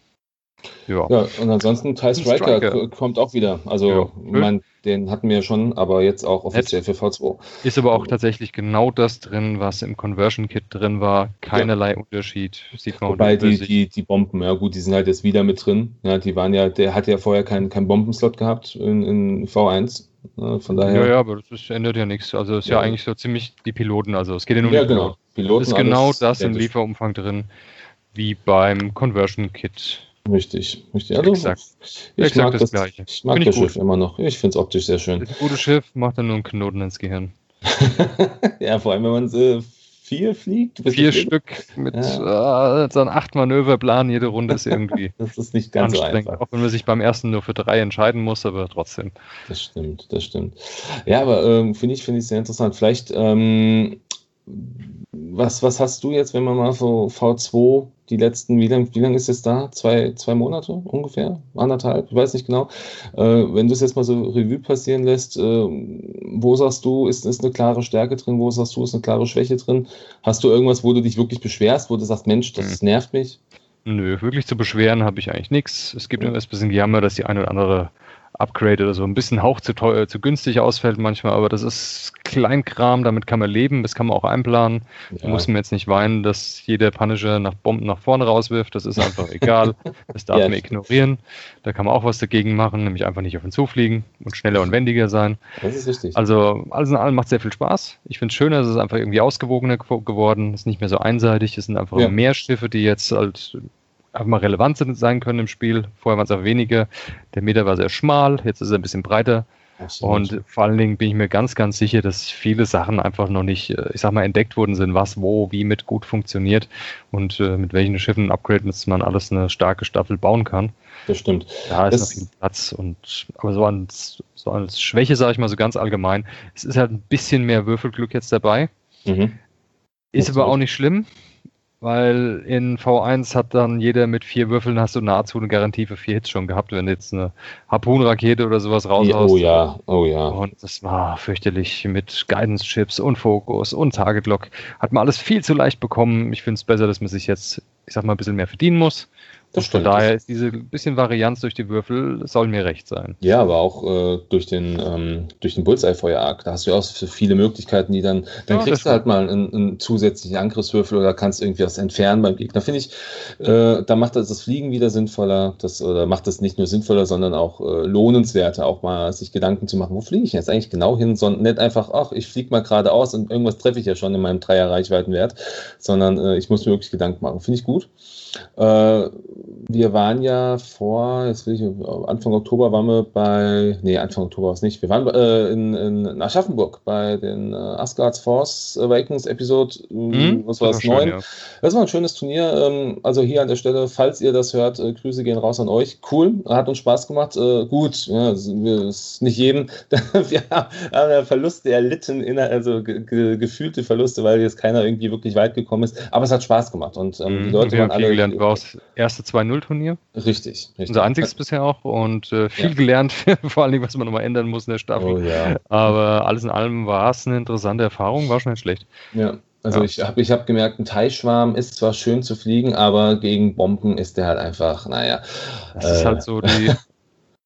S1: Ja.
S2: Ja, und ansonsten TIE Striker,
S1: Striker.
S2: k- kommt auch wieder. Also,
S1: Ja,
S2: ich mein, den hatten wir schon, aber jetzt auch offiziell für V zwei.
S1: Ist aber auch tatsächlich genau das drin, was im Conversion Kit drin war. Keinerlei Unterschied. Sieht man
S2: Wobei
S1: unter
S2: die,
S1: Übersicht.
S2: die, die Bomben, ja gut, die sind halt jetzt wieder mit drin. Ja, die waren ja, der hat ja vorher keinen keinen Bombenslot gehabt in, in V eins. Ja, von daher.
S1: Ja, ja, aber das ist, ändert ja nichts. Also ist ja,
S2: Ja.
S1: eigentlich so ziemlich die Piloten. Also es geht ja nur um
S2: Ja,
S1: die
S2: genau.
S1: Piloten.
S2: Piloten,
S1: Ist genau
S2: alles
S1: das im
S2: identisch.
S1: Lieferumfang drin, wie beim Conversion Kit.
S2: Richtig, richtig. Also,
S1: Exakt.
S2: ich
S1: Exakt
S2: mag
S1: das
S2: das,
S1: Gleiche.
S2: ich mag
S1: Find ich
S2: das
S1: gut.
S2: Schiff immer noch. Ich finde es optisch sehr schön.
S1: Ist ein gutes Schiff, macht dann nur einen Knoten ins Gehirn.
S2: Ja, vor allem, wenn man äh, viel fliegt. Du bist
S1: Vier
S2: nicht-
S1: Stück mit
S2: Ja.
S1: äh, so einem acht Manöverplan, jede Runde ist irgendwie
S2: Das ist nicht ganz so
S1: anstrengend.
S2: einfach.
S1: Auch wenn man sich beim ersten nur für drei entscheiden muss, aber trotzdem.
S2: Das stimmt, das stimmt. Ja, aber ähm, finde ich, finde ich sehr interessant. Vielleicht, ähm, was, was hast du jetzt, wenn man mal so V zwei, die letzten, wie lange wie lang ist es da? Zwei, zwei Monate ungefähr? Anderthalb? Ich weiß nicht genau. Äh, wenn du es jetzt mal so Revue passieren lässt, äh, wo sagst du, ist, ist eine klare Stärke drin? Wo sagst du, ist eine klare Schwäche drin? Hast du irgendwas, wo du dich wirklich beschwerst, wo du sagst, Mensch, das nervt mich?
S1: Nö, wirklich zu beschweren habe ich eigentlich nichts. Es gibt immer ein bisschen Gejammer, dass die eine oder andere Upgrade oder so ein bisschen Hauch zu teuer, zu günstig ausfällt manchmal, aber das ist Kleinkram, damit kann man leben, das kann man auch einplanen. Da
S2: Ja.
S1: muss man jetzt nicht weinen, dass jeder Punisher nach Bomben nach vorne rauswirft, das ist einfach egal. Das darf
S2: Ja.
S1: man ignorieren. Da kann man auch was dagegen machen, nämlich einfach nicht auf ihn zufliegen und schneller und wendiger sein.
S2: Das ist richtig.
S1: Also alles in allem macht sehr viel Spaß. Ich finde es schöner, es ist einfach irgendwie ausgewogener gew- geworden, es ist nicht mehr so einseitig, es sind einfach
S2: Ja.
S1: mehr Schiffe, die jetzt halt einfach mal relevant sind, sein können im Spiel. Vorher waren es auch weniger. Der Meter war sehr schmal, jetzt ist er ein bisschen breiter.
S2: Absolut.
S1: Und vor allen Dingen bin ich mir ganz, ganz sicher, dass viele Sachen einfach noch nicht, äh, ich sag mal, entdeckt worden sind, was, wo, wie mit gut funktioniert und äh, mit welchen Schiffen und Upgrades man alles eine starke Staffel bauen kann.
S2: Das stimmt.
S1: Da ist
S2: Das-
S1: noch viel Platz und aber so als, so als Schwäche, sage ich mal so ganz allgemein, es ist halt ein bisschen mehr Würfelglück jetzt dabei.
S2: Mhm.
S1: Ist aber
S2: Natürlich.
S1: auch nicht schlimm, weil in V eins hat dann jeder mit vier Würfeln hast du nahezu eine Garantie für vier Hits schon gehabt, wenn du jetzt eine Harpunrakete oder sowas raushaust.
S2: Oh ja, oh ja.
S1: Und das war fürchterlich mit Guidance-Chips und Fokus und Target-Lock. Hat man alles viel zu leicht bekommen. Ich finde es besser, dass man sich jetzt, ich sag mal, ein bisschen mehr verdienen muss.
S2: Das
S1: Und von
S2: stimmt.
S1: daher ist diese bisschen Varianz durch die Würfel, soll mir recht sein.
S2: Ja, aber auch äh, durch den, ähm, durch den Bullseye-Feuer-Arc. Da hast du ja auch so viele Möglichkeiten, die dann, dann
S1: Ja,
S2: kriegst
S1: das
S2: du halt mal einen, einen zusätzlichen Angriffswürfel oder kannst irgendwie was entfernen beim Gegner. Finde ich, äh, da macht das, das Fliegen wieder sinnvoller, das, oder macht das nicht nur sinnvoller, sondern auch äh, lohnenswerter, auch mal sich Gedanken zu machen, wo fliege ich jetzt eigentlich genau hin, sondern nicht einfach, ach, ich fliege mal geradeaus und irgendwas treffe ich ja schon in meinem Dreier-Reichweitenwert, sondern äh, ich muss mir wirklich Gedanken machen. Finde ich gut. Äh, wir waren ja vor, jetzt will ich, Anfang Oktober waren wir bei, nee, Anfang Oktober war es nicht, wir waren äh, in, in Aschaffenburg bei den äh, Asgard's Force Awakens Episode,
S1: Mhm,
S2: was war
S1: das
S2: es,
S1: war schön,
S2: neun.
S1: ja.
S2: Das war ein schönes Turnier, ähm, also hier an der Stelle, falls ihr das hört, äh, Grüße gehen raus an euch. Cool, hat uns Spaß gemacht, äh, gut, ja, es ist nicht jedem, wir haben ja Verluste erlitten, in, also ge ge gefühlte Verluste, weil jetzt keiner irgendwie wirklich weit gekommen ist, aber es hat Spaß gemacht und ähm, die
S1: Mhm.
S2: Leute
S1: Wir
S2: waren
S1: haben viel
S2: alle
S1: gelernt. War auch das erste zwei null Turnier.
S2: richtig, richtig.
S1: Unser einziges bisher auch. Und äh, viel
S2: Ja.
S1: gelernt, vor allem, was man nochmal ändern muss in der Staffel.
S2: Oh ja.
S1: Aber alles in allem war es eine interessante Erfahrung, war schon nicht schlecht.
S2: Ja, also
S1: Ja.
S2: ich habe ich hab gemerkt, ein Teichschwarm ist zwar schön zu fliegen, aber gegen Bomben ist der halt einfach, naja.
S1: Das ist
S2: äh,
S1: halt so die.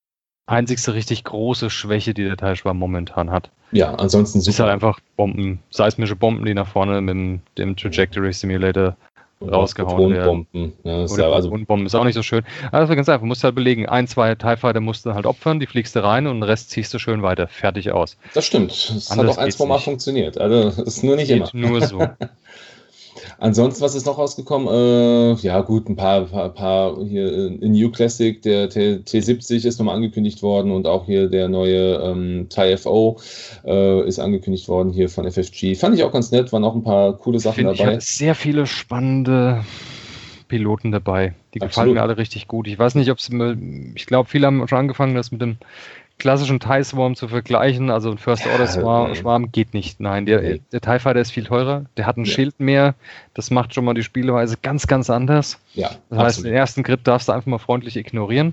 S1: einzigste richtig große Schwäche, die der TIE-Schwarm momentan hat.
S2: Ja, ansonsten
S1: super. Ist halt einfach Bomben, seismische Bomben, die nach vorne mit dem, dem Trajectory Simulator rausgehauen werden.
S2: Ja,
S1: ist Oder
S2: also
S1: Bomben ist auch nicht so schön. Aber das war ganz einfach, musst du halt belegen, ein, zwei TIE Fighter musst du halt opfern, die fliegst du rein und den Rest ziehst du schön weiter. Fertig aus.
S2: Das stimmt. Das Anders hat auch ein, zwei Mal nicht. funktioniert. Also das ist nur nicht
S1: Geht
S2: immer.
S1: nur so.
S2: Ansonsten, was ist noch rausgekommen? Äh, ja gut, ein paar, paar, paar hier in New Classic, der T siebzig ist nochmal angekündigt worden und auch hier der neue ähm, T I E F O äh, ist angekündigt worden hier von F F G. Fand ich auch ganz nett, waren auch ein paar coole Sachen
S1: Find,
S2: dabei.
S1: Ich sehr viele spannende Piloten dabei. Die
S2: Absolut.
S1: gefallen mir alle richtig gut. Ich weiß nicht, ob es, ich glaube, viele haben schon angefangen, das mit dem klassischen TIE Swarm zu vergleichen, also ein First Order Schwarm, Schwarm geht nicht. Nein, der, nee. der TIE Fighter ist viel teurer, der hat ein ja. Schild mehr, das macht schon mal die Spielweise ganz, ganz anders.
S2: Ja,
S1: das absolut. heißt, den ersten Grid darfst du einfach mal freundlich ignorieren.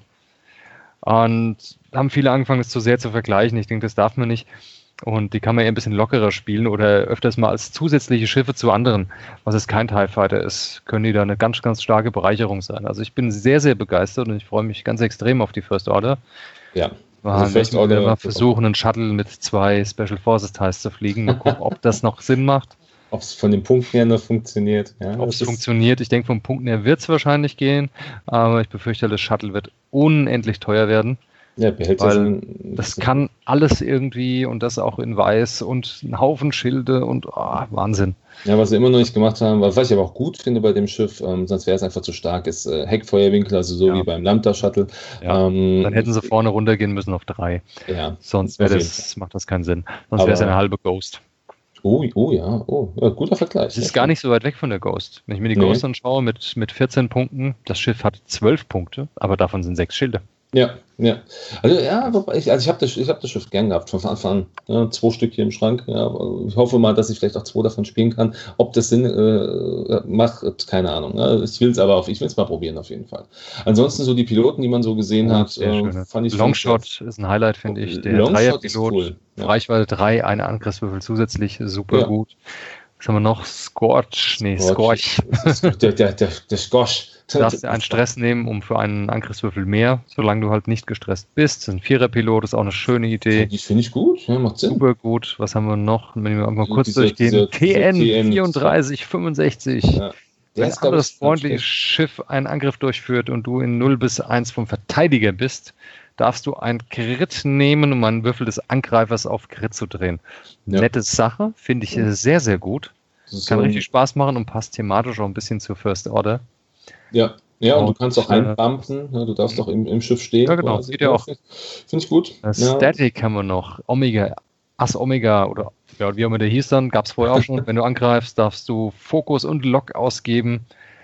S1: Und haben viele angefangen, das zu sehr zu vergleichen. Ich denke, das darf man nicht. Und die kann man eher ein bisschen lockerer spielen oder öfters mal als zusätzliche Schiffe zu anderen, was es kein TIE Fighter ist, können die da eine ganz, ganz starke Bereicherung sein. Also ich bin sehr, sehr begeistert und ich freue mich ganz extrem auf die First Order.
S2: Ja.
S1: Also First Order mal versuchen, einen Shuttle mit zwei Special Forces Ties zu fliegen. Mal gucken, ob das noch Sinn macht.
S2: Ob es von den Punkten her noch funktioniert.
S1: Ja, ob es funktioniert. Ich denke, vom Punkten her wird es wahrscheinlich gehen. Aber ich befürchte, das Shuttle wird unendlich teuer werden.
S2: Ja, behält
S1: weil das kann alles irgendwie und das auch in weiß und ein Haufen Schilde und oh, Wahnsinn.
S2: Ja, was sie immer noch nicht gemacht haben, was ich aber auch gut finde bei dem Schiff, ähm, sonst wäre es einfach zu stark, ist äh, Heckfeuerwinkel, also so ja. wie beim Lambda-Shuttle.
S1: Ja, ähm, dann hätten sie vorne runtergehen müssen auf drei.
S2: Ja,
S1: sonst wäre das, macht das keinen Sinn. Sonst wäre es eine halbe Ghost.
S2: Oh, oh ja, oh, ja, guter Vergleich.
S1: Das ist gar nicht so weit weg von der Ghost. Wenn ich mir die nee. Ghost anschaue mit, mit vierzehn Punkten, das Schiff hat zwölf Punkte, aber davon sind sechs Schilde.
S2: Ja, ja. Also ja, ich, also ich habe das, ich hab das Schiff gern gehabt von Anfang an. Ja, zwei Stück hier im Schrank. Ja, ich hoffe mal, dass ich vielleicht auch zwei davon spielen kann. Ob das Sinn äh, macht, keine Ahnung. Ja, ich will es aber auf, ich will es mal probieren auf jeden Fall. Ansonsten so die Piloten, die man so gesehen
S1: ja,
S2: hat, äh, fand ich.
S1: Longshot ist ein Highlight, finde ich. Der Dreierpilot, cool. ja. Reichweite drei, eine Angriffswürfel zusätzlich, super ja. gut. Was haben wir noch? Scorch? Nee, Scorch.
S2: Der, der, der, der Scorch.
S1: Du darfst dir einen Stress nehmen, um für einen Angriffswürfel mehr, solange du halt nicht gestresst bist. Ein Viererpilot ist auch eine schöne Idee.
S2: Die finde ich gut, ja, macht Sinn.
S1: Super gut. Was haben wir noch? Wenn wir mal kurz diese, durchgehen. Diese, T N vierunddreißig fünfundsechzig. Ja. Wenn ein anderes freundliches Schiff einen Angriff durchführt und du in null bis eins vom Verteidiger bist, darfst du einen Crit nehmen, um einen Würfel des Angreifers auf Crit zu drehen. Ja. Nette Sache, finde ich ja. sehr, sehr gut. Kann so richtig Spaß machen und passt thematisch auch ein bisschen zur First Order.
S2: Ja, ja, und, und du kannst auch einbumpen, ne? Du darfst auch im, im Schiff stehen.
S1: Ja, genau, geht ja auch.
S2: Finde ich gut.
S1: Ja. Static haben wir noch, Omega, Ass Omega oder ja, wie auch immer der hieß dann, gab es vorher auch schon. Wenn du angreifst, darfst du Fokus und Lock ausgeben,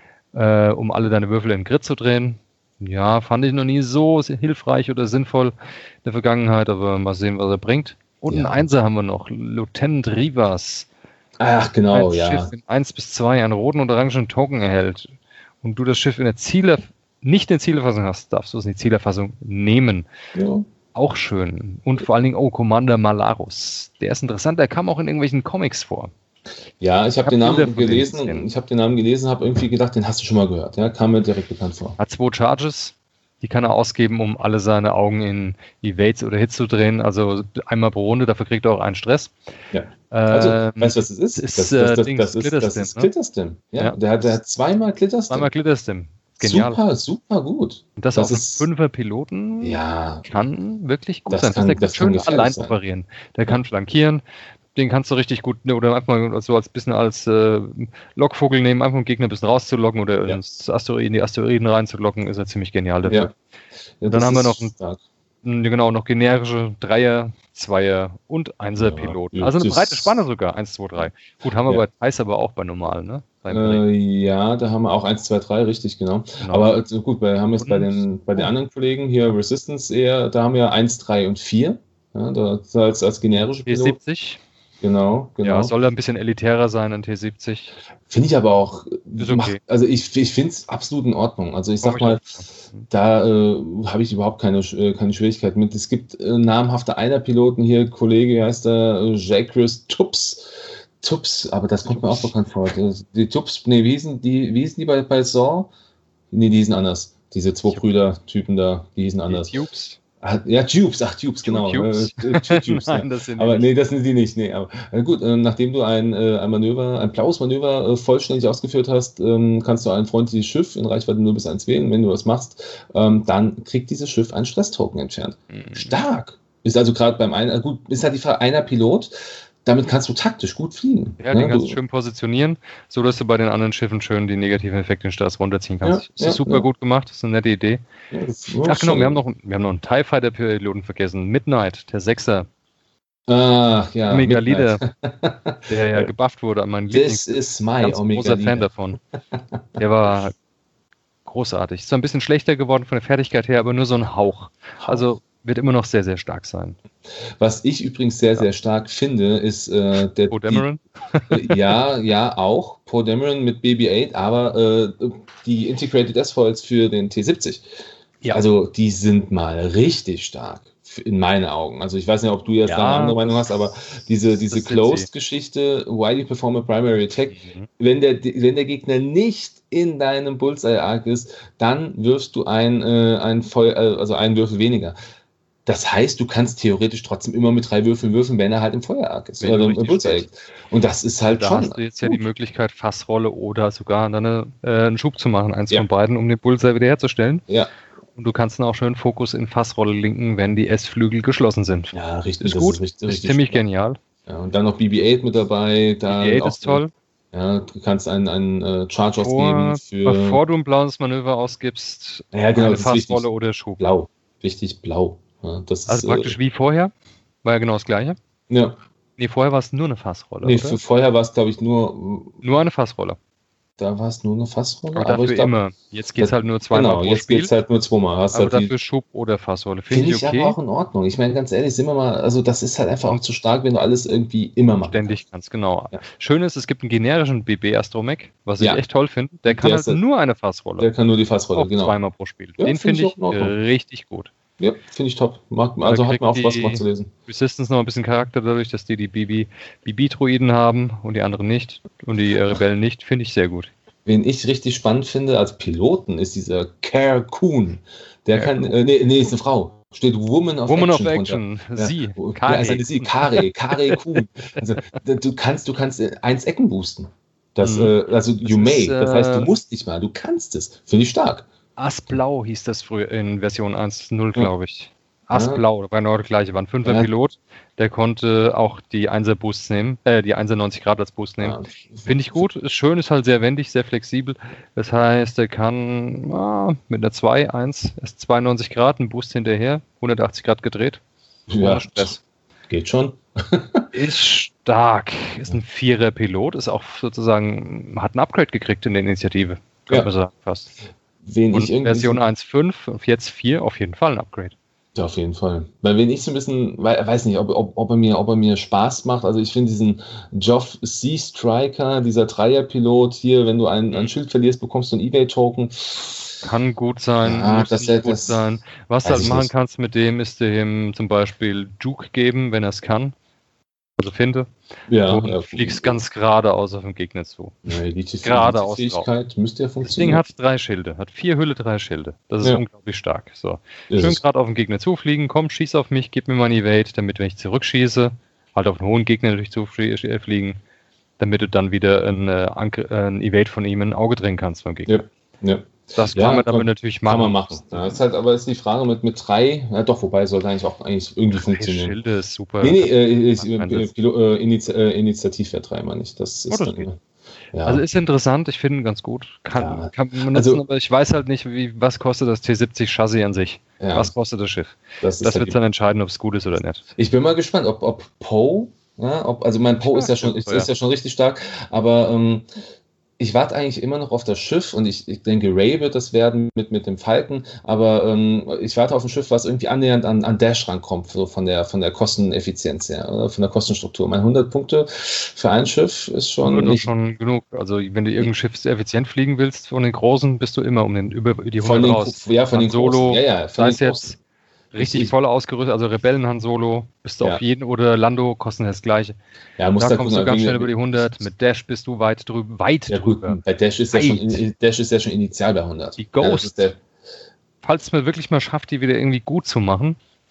S1: äh, um alle deine Würfel in Grid zu drehen. Ja, fand ich noch nie so hilfreich oder sinnvoll in der Vergangenheit, aber mal sehen, was er bringt. Und ja. einen Einser haben wir noch, Lieutenant Rivas.
S2: Ach, genau,
S1: ein
S2: ja.
S1: Schiff in eins bis zwei einen roten und orangen Token erhält und du das Schiff in der Ziele, nicht in der Zielerfassung hast, darfst du es in die Zielerfassung nehmen.
S2: Ja.
S1: Auch schön. Und vor allen Dingen, oh, Commander Malarus. Der ist interessant, der kam auch in irgendwelchen Comics vor.
S2: Ja, ich habe hab den Namen gelesen, ich habe den Namen gelesen, habe irgendwie gedacht, den hast du schon mal gehört. Ja, kam mir direkt bekannt vor.
S1: Hat zwei Charges, die kann er ausgeben, um alle seine Augen in Evades oder Hits zu drehen. Also einmal pro Runde, dafür kriegt er auch einen Stress.
S2: Ja. Also, ähm, weißt du, was es ist?
S1: ist
S2: das, das, das,
S1: Dings,
S2: das, ist, das ist Glitterstim. Ja,
S1: ja.
S2: Der, hat, der hat zweimal Glitterstim.
S1: Zweimal Glitterstim. Genial.
S2: Super, super gut.
S1: Und das, das auf ist, fünfer Piloten
S2: ja,
S1: kann wirklich gut
S2: das
S1: sein.
S2: Kann,
S1: der
S2: das
S1: kann schön allein
S2: sein.
S1: operieren. Der kann flankieren. Den kannst du richtig gut, oder einfach mal so als bisschen als äh, Lockvogel nehmen, einfach den Gegner ein bisschen rauszulocken oder ja. ins Asteroiden, die Asteroiden reinzulocken, ist er ziemlich genial dafür.
S2: Ja. Ja,
S1: dann haben wir noch ein, genau, noch generische Dreier, Zweier und Einser ja, Piloten. Also eine breite Spanne sogar, eins, zwei, drei. Gut, haben wir ja. bei Thais aber auch bei normalen, ne?
S2: Äh, ja, da haben wir auch eins, zwei, drei, richtig, genau. genau. Aber also gut, wir haben jetzt und, bei den, bei den anderen Kollegen hier Resistance eher, da haben wir eins, drei und vier. Ja, da, als, als generische
S1: Pilot. T siebzig.
S2: Genau, genau.
S1: Ja, soll ein bisschen elitärer sein, ein T siebzig.
S2: Finde ich aber auch,
S1: okay.
S2: macht, also ich, ich finde es absolut in Ordnung. Also ich sag mal, da äh, habe ich überhaupt keine, äh, keine Schwierigkeiten mit. Es gibt äh, namhafte Einer-Piloten hier, Kollege, wie heißt der, äh, Jacques Tubbs. Tubbs, aber das kommt mir auch bekannt vor. Die Tubbs, nee, wie hießen die, wie hießen die bei, bei Saw? Nee, die hießen anders. Diese zwei Brüder-Typen da, die hießen anders.
S1: Die Tubes?
S2: Ah, ja, Tubes, ach, Tubes, genau.
S1: Tubes?
S2: Äh, Tubes,
S1: Nein,
S2: ja.
S1: das sind die
S2: Aber
S1: nicht.
S2: nee, das sind die nicht. Nee, aber äh, gut, äh, nachdem du ein, äh, ein Manöver, ein blaues Manöver äh, vollständig ausgeführt hast, ähm, kannst du ein freundliches Schiff in Reichweite null bis eins wählen. Wenn du das machst, ähm, dann kriegt dieses Schiff einen Stresstoken entfernt.
S1: Mhm.
S2: Stark! Ist also gerade beim einen, gut, ist halt die Frage, einer Pilot, damit kannst du taktisch gut fliegen.
S1: Ja,
S2: ne?
S1: den kannst du
S2: Du,
S1: schön positionieren, so dass du bei den anderen Schiffen schön die negativen Effekte in Stars runterziehen kannst.
S2: Ja,
S1: Das
S2: ja,
S1: ist super
S2: ja.
S1: gut gemacht, das ist eine nette Idee.
S2: ja, das,
S1: Ach genau,
S2: schon.
S1: wir haben noch, wir haben noch einen TIE Fighter Piloten vergessen. Midnight, der Sechser.
S2: Ach ja,
S1: Omega
S2: Midnight.
S1: Leader, der ja gebufft wurde, mein
S2: This
S1: Lieblings.
S2: is my
S1: Ganz
S2: Omega
S1: großer Fan
S2: Leader.
S1: davon. Der war großartig. Ist zwar ein bisschen schlechter geworden von der Fertigkeit her, aber nur so ein Hauch. Also wird immer noch sehr, sehr stark sein.
S2: Was ich übrigens sehr, sehr stark finde, ist äh, der.
S1: Poe Dameron?
S2: Die, äh, ja, ja, auch. Poe Dameron mit B B acht, aber äh, die Integrated S-Foils für den T siebzig.
S1: Ja.
S2: Also die sind mal richtig stark. In meinen Augen. Also ich weiß nicht, ob du jetzt
S1: Ja,
S2: da eine andere Meinung hast, aber diese, diese
S1: das sind
S2: Closed-Geschichte, Widely Perform a Primary Attack,
S1: Mhm.
S2: wenn der, wenn der Gegner nicht in deinem Bullseye-Arc ist, dann wirfst du ein, äh, ein Voll, äh, also einen Würfel weniger. Das heißt, du kannst theoretisch trotzdem immer mit drei Würfeln würfeln, wenn er halt im Feuer-Arc ist.
S1: Wenn
S2: Oder
S1: du
S2: im
S1: richtig
S2: Bullseye.
S1: spielst.
S2: Und das ist halt
S1: Da
S2: schon.
S1: hast du jetzt ja
S2: gut.
S1: die Möglichkeit, Fassrolle oder sogar dann eine, äh, einen Schub zu machen, eins
S2: Ja.
S1: von beiden, um den Bullseye wiederherzustellen.
S2: Ja,
S1: Und du kannst dann auch schön Fokus in Fassrolle linken, wenn die S-Flügel geschlossen sind.
S2: ja, richtig.
S1: Ist
S2: das
S1: gut,
S2: ist richtig,
S1: ist
S2: richtig
S1: ziemlich
S2: super.
S1: genial.
S2: Ja, und dann noch B B acht mit dabei. Da
S1: B B acht
S2: auch,
S1: ist toll.
S2: Ja, du kannst einen, einen äh, Charge
S1: Vor,
S2: ausgeben für.
S1: bevor du ein blaues Manöver ausgibst,
S2: Ja, genau,
S1: eine
S2: das ist wichtig.
S1: Fassrolle oder Schub.
S2: Blau. Richtig blau. Ja, das
S1: Also
S2: ist,
S1: praktisch
S2: äh,
S1: wie vorher, war ja genau das gleiche.
S2: ja.
S1: Nee, vorher war es nur eine Fassrolle,
S2: Nee,
S1: oder?
S2: für vorher war es, glaube ich, nur.
S1: Nur eine Fassrolle.
S2: Da war es nur eine Fassrolle.
S1: Aber
S2: Aber
S1: dafür
S2: ich glaub,
S1: immer. Jetzt geht es
S2: das-
S1: halt nur zweimal
S2: Genau,
S1: pro
S2: jetzt
S1: Spiel.
S2: geht es halt nur zweimal. Hast
S1: aber
S2: halt die,
S1: dafür Schub oder Fassrolle.
S2: finde
S1: Finde
S2: ich
S1: ich okay.
S2: aber auch in Ordnung. Ich meine, ganz ehrlich, sind wir mal, also das ist halt einfach auch zu stark, wenn du alles irgendwie immer machst.
S1: Ständig, ganz genau.
S2: Ja.
S1: Schön ist, es gibt einen generischen B B Astromech, was ich
S2: Ja.
S1: echt toll finde. Der kann
S2: Der
S1: halt
S2: ist-
S1: nur eine Fassrolle.
S2: Der kann nur die Fassrolle,
S1: auch
S2: genau.
S1: zweimal pro Spiel.
S2: Ja,
S1: Den
S2: find
S1: finde
S2: ich
S1: ich
S2: auch in Ordnung.
S1: richtig gut.
S2: Ja, finde ich top. Mag,
S1: Da
S2: also hat
S1: kriegt
S2: mir auch Spaß
S1: die-
S2: gemacht zu lesen.
S1: Resistance noch ein bisschen Charakter dadurch, dass die die B B-Droiden haben und die anderen nicht. Und die äh, Rebellen nicht. Finde ich sehr gut.
S2: Wen ich richtig spannend finde als Piloten ist dieser Care Kuhn. Der
S1: Care
S2: kann, äh, nee, nee, ist eine Frau. Steht Woman of
S1: Woman
S2: Action.
S1: of
S2: drunter.
S1: Action.
S2: Ja.
S1: Sie.
S2: Ja,
S1: Kare.
S2: also sie, Kare, Kare Kuhn. Also du kannst, du kannst eins Ecken boosten. Das,
S1: Mhm.
S2: äh, also
S1: Das
S2: you may.
S1: ist,
S2: Das heißt, du
S1: äh,
S2: musst nicht mal, du kannst es. Finde ich stark.
S1: Asblau hieß das früher in Version eins Punkt null,
S2: Ja.
S1: glaube ich. Asblau, das war genau das gleiche. War ein fünfer
S2: Ja.
S1: Pilot, der konnte auch die einser Boosts nehmen, äh, die einser neunzig Grad als Boost nehmen.
S2: Ja.
S1: Finde ich gut, ist schön, ist halt sehr wendig, sehr flexibel. Das heißt, er kann ah, mit einer zwei, eins, erst zweiundneunzig Grad, einen Boost hinterher, hundertachtzig Grad gedreht.
S2: Ja,
S1: Ohne Stress.
S2: geht schon.
S1: Ist stark, ist ein Vierer Pilot, ist auch sozusagen, hat ein Upgrade gekriegt in der Initiative, könnte
S2: Ja.
S1: man sagen, fast.
S2: Wen
S1: Und
S2: ich irgendwie
S1: Version eins Punkt fünf und jetzt vier auf jeden Fall ein Upgrade.
S2: Ja, auf jeden Fall. Weil wenn ich so ein bisschen, wei- weiß nicht, ob, ob, ob, er mir, ob er mir Spaß macht. Also ich finde diesen Geoff Sea Striker, dieser Dreierpilot hier, wenn du ein, ein Schild verlierst, bekommst du einen eBay-Token.
S1: Kann gut sein,
S2: Ja,
S1: muss
S2: das-
S1: nicht
S2: das-
S1: gut sein. Was du
S2: weiß
S1: halt
S2: ich
S1: machen
S2: nicht.
S1: kannst mit dem, ist dem zum Beispiel Juke geben, wenn er es kann. Also finde.
S2: Ja,
S1: und
S2: ja,
S1: fliegst ganz geradeaus auf den Gegner zu.
S2: Ja, Elite-
S1: geradeaus
S2: Elite-Fähigkeit müsste ja
S1: Das
S2: funktionieren.
S1: Ding hat drei Schilde, hat vier Hülle, drei Schilde. Das ist
S2: Ja.
S1: unglaublich stark. So.
S2: Ist
S1: Schön
S2: es.
S1: gerade auf den Gegner zufliegen, komm, schieß auf mich, gib mir mal ein Evade, damit wenn ich zurückschieße, halt auf einen hohen Gegner natürlich zufliegen, damit du dann wieder ein, äh, Ank- äh, ein Evade von ihm in ein Auge drängen kannst beim Gegner.
S2: Ja, ja.
S1: Das
S2: Ja,
S1: kann man
S2: kann-
S1: aber natürlich machen.
S2: Kann man machen. Ja, ist halt, aber ist die Frage mit, mit drei, ja doch, wobei sollte eigentlich auch eigentlich irgendwie
S1: Drei
S2: funktionieren.
S1: Schilde ist super.
S2: Nee, nee, äh, ist,
S1: Macht
S2: äh,
S1: keinen Sinn.
S2: Pilo- äh, Iniz äh, Initiativwert drei, meine ich. Das ist
S1: Oh, das
S2: dann
S1: geht.
S2: immer. Ja.
S1: Also ist interessant, ich finde ihn ganz gut. Kann,
S2: Ja.
S1: kann man
S2: Also-
S1: nutzen, aber ich weiß halt nicht, wie, was kostet das T siebzig Chassis an sich.
S2: ja,
S1: Was kostet das Schiff?
S2: das ist
S1: Das
S2: halt
S1: wird
S2: die-
S1: dann entscheiden, ob es gut ist oder nicht.
S2: Ich bin mal gespannt, ob, ob Poe, ja, ob, also mein Poe
S1: Ja,
S2: ist ja schon, ist,
S1: ja.
S2: ist ja schon richtig stark, aber ähm, ich warte eigentlich immer noch auf das Schiff und ich, ich denke, Ray wird das werden mit, mit dem Falken, aber ähm, ich warte auf ein Schiff, was irgendwie annähernd an, an Dash rankommt, so von der, von der Kosteneffizienz her, oder von der Kostenstruktur. Meine hundert Punkte für ein Schiff ist schon
S1: Schon,
S2: nicht
S1: schon genug. Also wenn du irgendein Schiff sehr effizient fliegen willst von den Großen, bist du immer um den über die
S2: von
S1: hundert
S2: den,
S1: raus.
S2: ja, von
S1: Han
S2: den
S1: Solo,
S2: Großen. Ja, ja, von
S1: Da
S2: den
S1: ist jetzt
S2: Großen.
S1: richtig
S2: Ich-
S1: voll ausgerüstet, also Rebellen Han Solo, bist du
S2: Ja.
S1: auf jeden, oder Lando kosten das gleiche.
S2: Ja, muss
S1: Da
S2: da
S1: kommst
S2: gucken,
S1: du ganz
S2: wegen-
S1: schnell über die hundert, mit Dash bist du weit drüber, weit
S2: Ja, gut,
S1: drüber.
S2: bei Dash ist, ja schon,
S1: Weit.
S2: Dash ist ja schon initial bei hundert.
S1: Die
S2: Ja, das
S1: Ghost.
S2: ist der,
S1: Falls es mir wirklich mal schafft, die wieder irgendwie gut zu machen,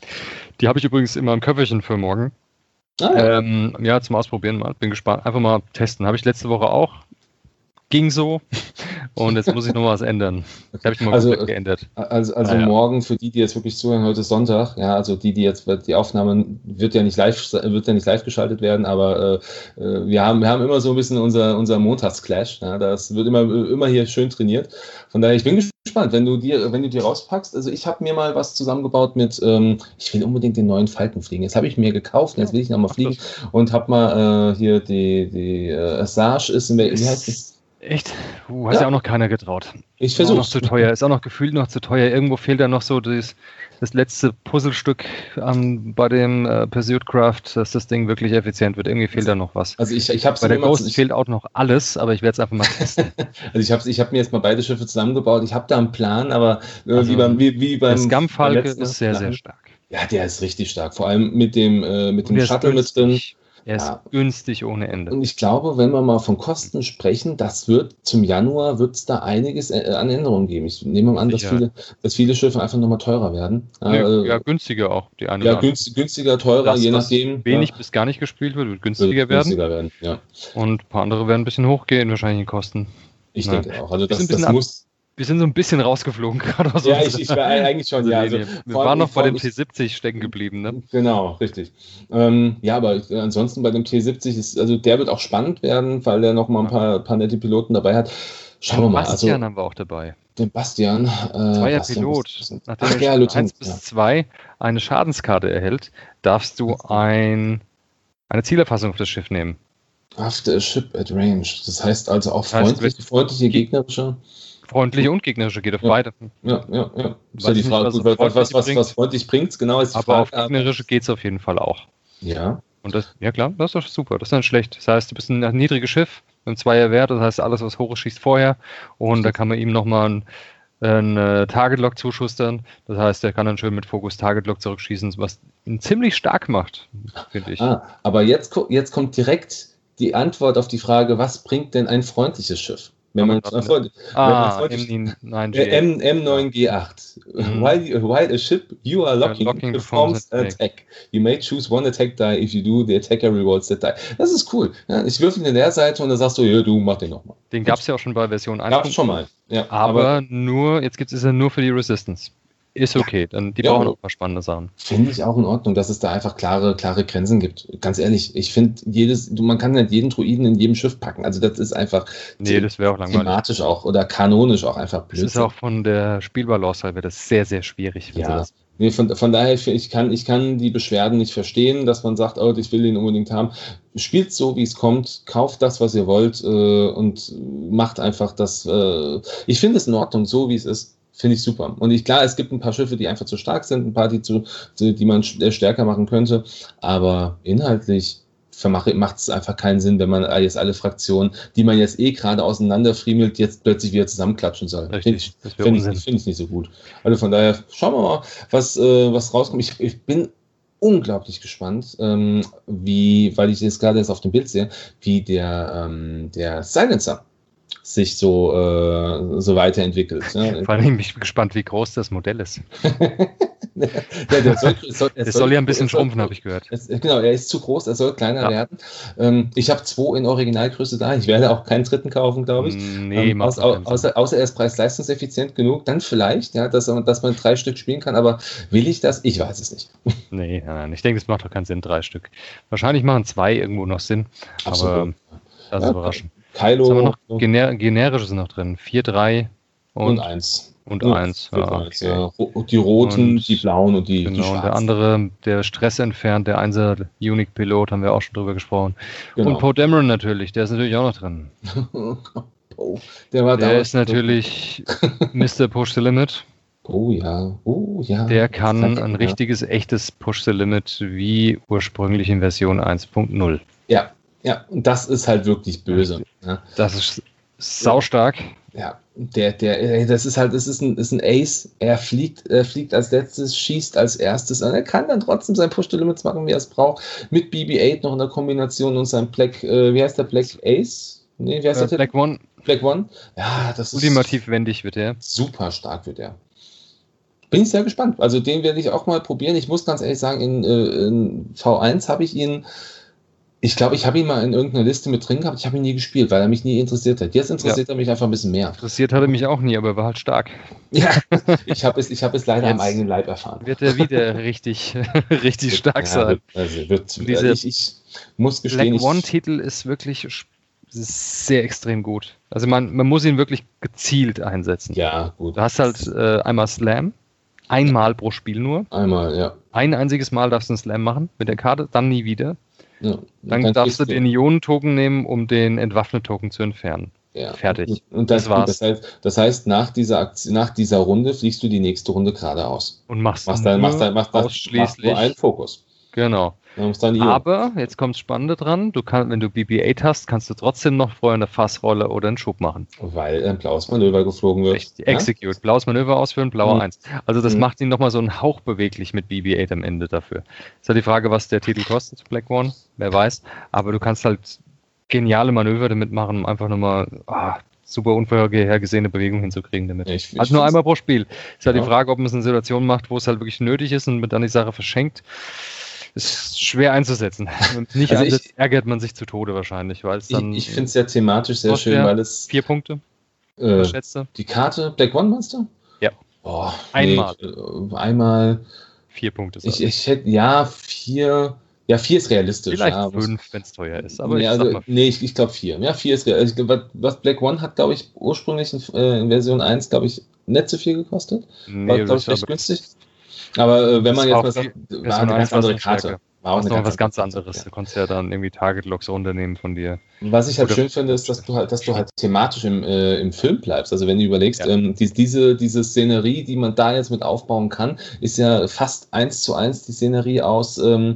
S1: Die habe ich übrigens immer im Köfferchen für morgen. Ah, ja. Ähm, ja, zum Ausprobieren mal. Bin gespannt. Einfach mal testen. Habe ich letzte Woche auch. Ging so. Und jetzt muss ich noch was ändern. Das habe ich mal
S2: also,
S1: geändert.
S2: Also, also ah, ja. morgen, für die, die jetzt wirklich zuhören, heute ist Sonntag, ja, also die, die jetzt, die Aufnahme wird ja nicht live, wird ja nicht live geschaltet werden, aber äh, wir haben, wir haben immer so ein bisschen unser, unser Montagsclash, ja, das wird immer, immer hier schön trainiert. Von daher, ich bin gespannt, wenn du dir, wenn du dir rauspackst. Also ich habe mir mal was zusammengebaut mit, ähm, ich will unbedingt den neuen Falken fliegen. Jetzt habe ich mir gekauft, jetzt will ich nochmal fliegen und habe mal äh, hier die, die äh, Assage ist, wie heißt das?
S1: Echt? Uh, hat ja auch noch keiner getraut.
S2: Ich versuche.
S1: Noch zu teuer, ist auch noch gefühlt noch zu teuer. Irgendwo fehlt da noch so das, das letzte Puzzlestück um, bei dem äh, Pursuit Craft, dass das Ding wirklich effizient wird. Irgendwie fehlt da noch was.
S2: Also ich, ich habe
S1: bei der Ghost ich, fehlt auch noch alles, aber ich werde es einfach mal testen.
S2: also ich habe ich hab mir jetzt mal beide Schiffe zusammengebaut. Ich habe da einen Plan, aber äh, also, wie beim wie, wie beim
S1: der Scum-Falke ist sehr, sehr stark.
S2: Ja, der ist richtig stark. Vor allem mit dem äh, mit dem Shuttle mit drin.
S1: Er ist ja. günstig ohne Ende.
S2: Und ich glaube, wenn wir mal von Kosten sprechen, das wird zum Januar wird es da einiges an Änderungen geben. Ich nehme mal an, dass viele, dass viele Schiffe einfach nochmal teurer werden.
S1: Ja, ja, ja günstiger auch. Die eine
S2: ja, günst, günstiger, teurer, das, je nachdem.
S1: Wenig
S2: ja.
S1: bis gar nicht gespielt wird, wird günstiger, wird
S2: günstiger
S1: werden.
S2: werden. Ja.
S1: Und ein paar andere werden ein bisschen hochgehen, wahrscheinlich in Kosten.
S2: Ich Na, denke auch. Also das, das muss...
S1: Wir sind so ein bisschen rausgeflogen gerade aus
S2: Ja, ich, ich war eigentlich schon. Ja, also,
S1: wir waren noch bei dem T siebzig stecken geblieben, ne?
S2: Genau, richtig. Ähm, ja, aber ansonsten bei dem T siebzig ist, also der wird auch spannend werden, weil der noch mal ein paar, paar nette Piloten dabei hat. Schauen wir mal.
S1: Bastian
S2: also,
S1: haben wir auch dabei.
S2: Den Bastian.
S1: Äh, Zweier
S2: Bastian,
S1: Pilot.
S2: Nachdem Ach, ja, Lieutenant,
S1: eins bis zwei eine Schadenskarte erhält, darfst du ein, eine Zielerfassung auf das Schiff nehmen.
S2: After a ship at range. Das heißt also auch freundliche, heißt, freundliche gegnerische.
S1: Freundliche und gegnerische geht auf
S2: ja.
S1: beide.
S2: Ja, ja, ja. Ist ja die Frage, nicht, was, was, was, was, was freundlich bringt, genau. Ist die
S1: aber
S2: Frage,
S1: auf gegnerische geht es auf jeden Fall auch.
S2: Ja.
S1: Und das, ja klar, das ist doch super, das ist nicht schlecht. Das heißt, du bist ein niedriges Schiff, ein Zweier Wert, das heißt, alles, was hoch ist, schießt vorher. Und da kann man ihm nochmal einen, einen Target-Lock zuschustern. Das heißt, er kann dann schön mit Fokus Target-Lock zurückschießen, was ihn ziemlich stark macht, finde ich.
S2: Ah, aber jetzt, jetzt kommt direkt die Antwort auf die Frage, was bringt denn ein freundliches Schiff? Wenn man, äh, freundlich,
S1: ah,
S2: wenn man M neun G acht. Mhm. While, while a ship you are locking, locking performs an attack. attack. You may choose one attack die. If you do, the attacker rewards that die. Das ist cool. Ja, ich würfel in der Seite und dann sagst du, ja, du mach den nochmal.
S1: Den gab es ja auch schon bei Version eins.
S2: Gab es schon mal. Ja,
S1: aber, aber nur, jetzt gibt es ja nur für die Resistance. Ist okay, dann die ja, brauchen auch ein paar spannende Sachen.
S2: Finde ich auch in Ordnung, dass es da einfach klare, klare Grenzen gibt. Ganz ehrlich, ich finde jedes, man kann nicht jeden Druiden in jedem Schiff packen. Also das ist einfach
S1: nee, das wäre auch langweilig.
S2: Thematisch auch oder kanonisch auch einfach blöd.
S1: Das ist auch von der Spielbalance her wäre das sehr, sehr schwierig.
S2: Ja. Das nee, von, von daher, ich kann, ich kann die Beschwerden nicht verstehen, dass man sagt, oh, ich will den unbedingt haben. Spielt so, wie es kommt, kauft das, was ihr wollt äh, und macht einfach das. Äh, ich finde es in Ordnung, so wie es ist. Finde ich super. Und ich, klar, es gibt ein paar Schiffe, die einfach zu stark sind, ein paar, die, zu, die man stärker machen könnte. Aber inhaltlich macht es einfach keinen Sinn, wenn man jetzt alle Fraktionen, die man jetzt eh gerade auseinanderfriemelt, jetzt plötzlich wieder zusammenklatschen soll. Finde ich, find ich, find ich nicht so gut. Also von daher, schauen wir mal, was, äh, was rauskommt. Ich, ich bin unglaublich gespannt, ähm, wie, weil ich jetzt gerade jetzt auf dem Bild sehe, wie der, ähm, der Silencer sich so, äh, so weiterentwickelt. Ja.
S1: Vor allem bin ich gespannt, wie groß das Modell ist.
S2: ja, der soll, soll,
S1: es soll, soll ja ein bisschen schrumpfen, habe ich gehört.
S2: Es, genau, er ist zu groß, er soll kleiner ja. werden. Ähm, ich habe zwei in Originalgröße da. Ich werde auch keinen dritten kaufen, glaube ich.
S1: Nee,
S2: ähm, aus, außer, außer er ist preis-leistungseffizient genug, dann vielleicht, ja, dass, dass man drei Stück spielen kann. Aber will ich das? Ich weiß es nicht.
S1: Nee, nein, ich denke, es macht doch keinen Sinn, drei Stück. Wahrscheinlich machen zwei irgendwo noch Sinn.
S2: Absolut.
S1: Aber das ist ja, überraschend.
S2: Kylo.
S1: Jetzt haben wir noch gener generische sind noch drin. vier, drei
S2: und eins.
S1: Und eins.
S2: Ja, okay. Ja. Die roten, und die blauen und die,
S1: genau,
S2: die schwarzen.
S1: Und der andere, der Stress entfernt, der Einser Unique Pilot, haben wir auch schon drüber gesprochen. Genau. Und Poe Dameron natürlich, der ist natürlich auch noch drin.
S2: oh, der war
S1: der ist natürlich Mister Push the Limit.
S2: Oh ja, oh ja.
S1: Der kann ein richtiges, echtes Push the Limit wie ursprünglich in Version eins Punkt null.
S2: Ja, ja, und das ist halt wirklich böse. Ja.
S1: Das ist saustark.
S2: Ja, der, der, das ist halt, das ist ein, ist ein Ace. Er fliegt, er fliegt als letztes, schießt als erstes und er kann dann trotzdem sein Push-to-Limits machen, wie er es braucht. Mit B B acht noch in der Kombination und seinem Black, äh, wie heißt der Black Ace? Nee, wie heißt
S1: äh,
S2: der?
S1: Black One.
S2: Black One? Ja, das ist.
S1: Ultimativ wendig wird er.
S2: Super stark wird er. bin ich sehr gespannt. Also den werde ich auch mal probieren. Ich muss ganz ehrlich sagen, in, äh, in V eins habe ich ihn, ich glaube, ich habe ihn mal in irgendeiner Liste mit drin gehabt, ich habe ihn nie gespielt, weil er mich nie interessiert hat. Jetzt interessiert ja. er mich einfach ein bisschen mehr.
S1: Interessiert hat er mich auch nie, aber er war halt stark.
S2: Ja, ich habe es, ich hab es leider
S1: Jetzt
S2: am eigenen Leib erfahren.
S1: Wird er wieder richtig, richtig stark
S2: ja,
S1: sein.
S2: Wird, also wird, also ich, ich muss gestehen,
S1: Black One-Titel ist wirklich sehr extrem gut. Also man, man muss ihn wirklich gezielt einsetzen.
S2: Ja, gut.
S1: Du hast halt äh, einmal Slam, einmal pro Spiel nur.
S2: Einmal, ja.
S1: Ein einziges Mal darfst du einen Slam machen mit der Karte, dann nie wieder.
S2: Ja,
S1: dann, dann darfst du den Ionen-Token nehmen, um den Entwaffnet-Token zu entfernen.
S2: Ja.
S1: Fertig.
S2: Und, und das, das, das, heißt, das heißt, nach dieser Aktion, nach dieser Runde fliegst du die nächste Runde geradeaus.
S1: Und machst,
S2: machst dann, machst dann, machst
S1: ausschließlich
S2: machst nur einen Fokus.
S1: Genau.
S2: Dann
S1: Aber, jetzt kommt das Spannende dran, du kannst, wenn du B B acht hast, kannst du trotzdem noch vorher eine Fassrolle oder einen Schub machen.
S2: Weil ein blaues Manöver geflogen wird.
S1: Richtig. Ja? Execute. Blaues Manöver ausführen, blauer mhm. eins. Also das mhm. macht ihn nochmal so einen Hauch beweglich mit B B acht am Ende dafür. Ist ja die Frage, was der Titel kostet, Black One, wer weiß. Aber du kannst halt geniale Manöver damit machen, um einfach nochmal ah, super unvorhergesehene Bewegung hinzukriegen damit. Ja, ich, also ich nur einmal pro Spiel. Ist halt ja. die Frage, ob man es in Situationen macht, wo es halt wirklich nötig ist und dann die Sache verschenkt. Ist schwer einzusetzen. Nicht also einsetzt, ich, ärgert man sich zu Tode wahrscheinlich, weil es dann.
S2: Ich, ich finde es ja thematisch sehr schön, weil es.
S1: Vier Punkte.
S2: Äh, die Karte Black One Monster?
S1: Ja.
S2: Oh,
S1: einmal.
S2: Nee, äh, einmal.
S1: Vier Punkte.
S2: Ich, ich hätte, ja, vier. Ja, vier ist realistisch.
S1: Vielleicht
S2: ja,
S1: fünf, wenn es teuer ist. Aber
S2: nee,
S1: ich
S2: also,
S1: sag mal
S2: nee, ich, ich glaube vier. Ja, vier ist realistisch. Was, was Black One hat, glaube ich, ursprünglich in, äh, in Version eins, glaube ich, nicht so viel gekostet.
S1: Nee,
S2: war, glaube ich, recht günstig. Aber äh, wenn man jetzt mal sagt,
S1: war
S2: eine ganz andere Karte.
S1: Stärke. War auch noch was ganz anderes. Ja. Du konntest ja dann irgendwie Target-Logs runternehmen von dir.
S2: Was ich halt Oder schön finde, ist, dass du halt, dass du halt thematisch im, äh, im Film bleibst. Also wenn du überlegst, ja. ähm, die, diese, diese Szenerie, die man da jetzt mit aufbauen kann, ist ja fast eins zu eins die Szenerie aus ähm,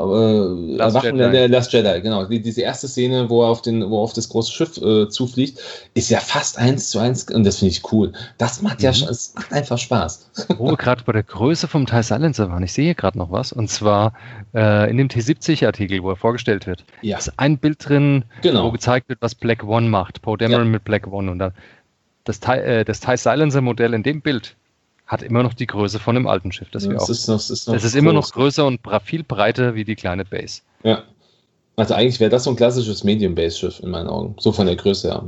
S2: äh,
S1: Last,
S2: Waffen
S1: Jedi.
S2: Der Last Jedi. Genau. Die, diese erste Szene, wo er auf, den, wo er auf das große Schiff äh, zufliegt, ist ja fast eins zu eins und das finde ich cool. Das macht mhm. ja es macht einfach Spaß.
S1: Wo wir gerade bei der Größe vom TIE Silencer waren, ich sehe hier gerade noch was, und zwar äh, in dem T siebzig Artikel, wo er vorgestellt wird,
S2: ja.
S1: ist ein Bild drin,
S2: genau.
S1: wo gezeigt wird, was Black One macht. Poe Dameron ja. mit Black One. Und dann das TIE, äh, das TIE Silencer Modell in dem Bild hat immer noch die Größe von dem alten Schiff, das ja, wir auch.
S2: Ist noch, ist noch
S1: es ist groß. Immer noch größer und viel breiter wie die kleine Base.
S2: Ja. Also eigentlich wäre das so ein klassisches Medium-Base-Schiff in meinen Augen. So von der Größe her.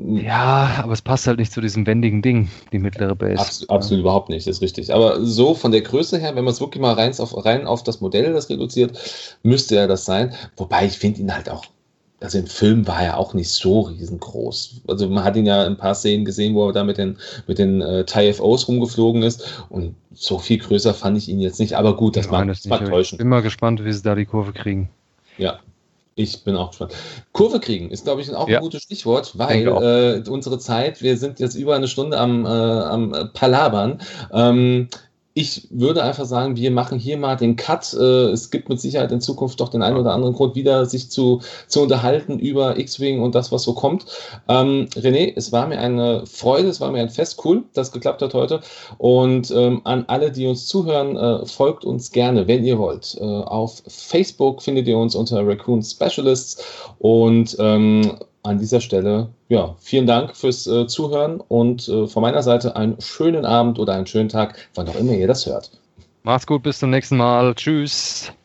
S1: Ja, aber es passt halt nicht zu diesem wendigen Ding, die mittlere Base.
S2: Absolut, absolut überhaupt nicht, das ist richtig. Aber so von der Größe her, wenn man es wirklich mal rein auf, rein auf das Modell das reduziert, müsste er das sein. Wobei ich finde ihn halt auch, also im Film war er auch nicht so riesengroß. Also man hat ihn ja in ein paar Szenen gesehen, wo er da mit den, mit den äh, T I E F Os rumgeflogen ist. Und so viel größer fand ich ihn jetzt nicht. Aber gut, das mag, das mag täuschen.
S1: Ich bin mal gespannt, wie sie da die Kurve kriegen.
S2: Ja. Ich bin auch gespannt. Kurve kriegen ist, glaube ich, auch
S1: ja.
S2: ein gutes Stichwort, weil äh, unsere Zeit, wir sind jetzt über eine Stunde am, äh, am Palabern. Ähm, ich würde einfach sagen, wir machen hier mal den Cut. Äh, es gibt mit Sicherheit in Zukunft doch den einen oder anderen Grund, wieder sich zu, zu unterhalten über X-Wing und das, was so kommt. Ähm, René, es war mir eine Freude, es war mir ein Fest. Cool, dass es geklappt hat heute. Und ähm, an alle, die uns zuhören, äh, folgt uns gerne, wenn ihr wollt. Äh, auf Facebook findet ihr uns unter Raccoon Specialists. Und ähm, an dieser Stelle, ja, vielen Dank fürs äh, Zuhören und äh, von meiner Seite einen schönen Abend oder einen schönen Tag, wann auch immer ihr das hört.
S1: Macht's gut, bis zum nächsten Mal. Tschüss.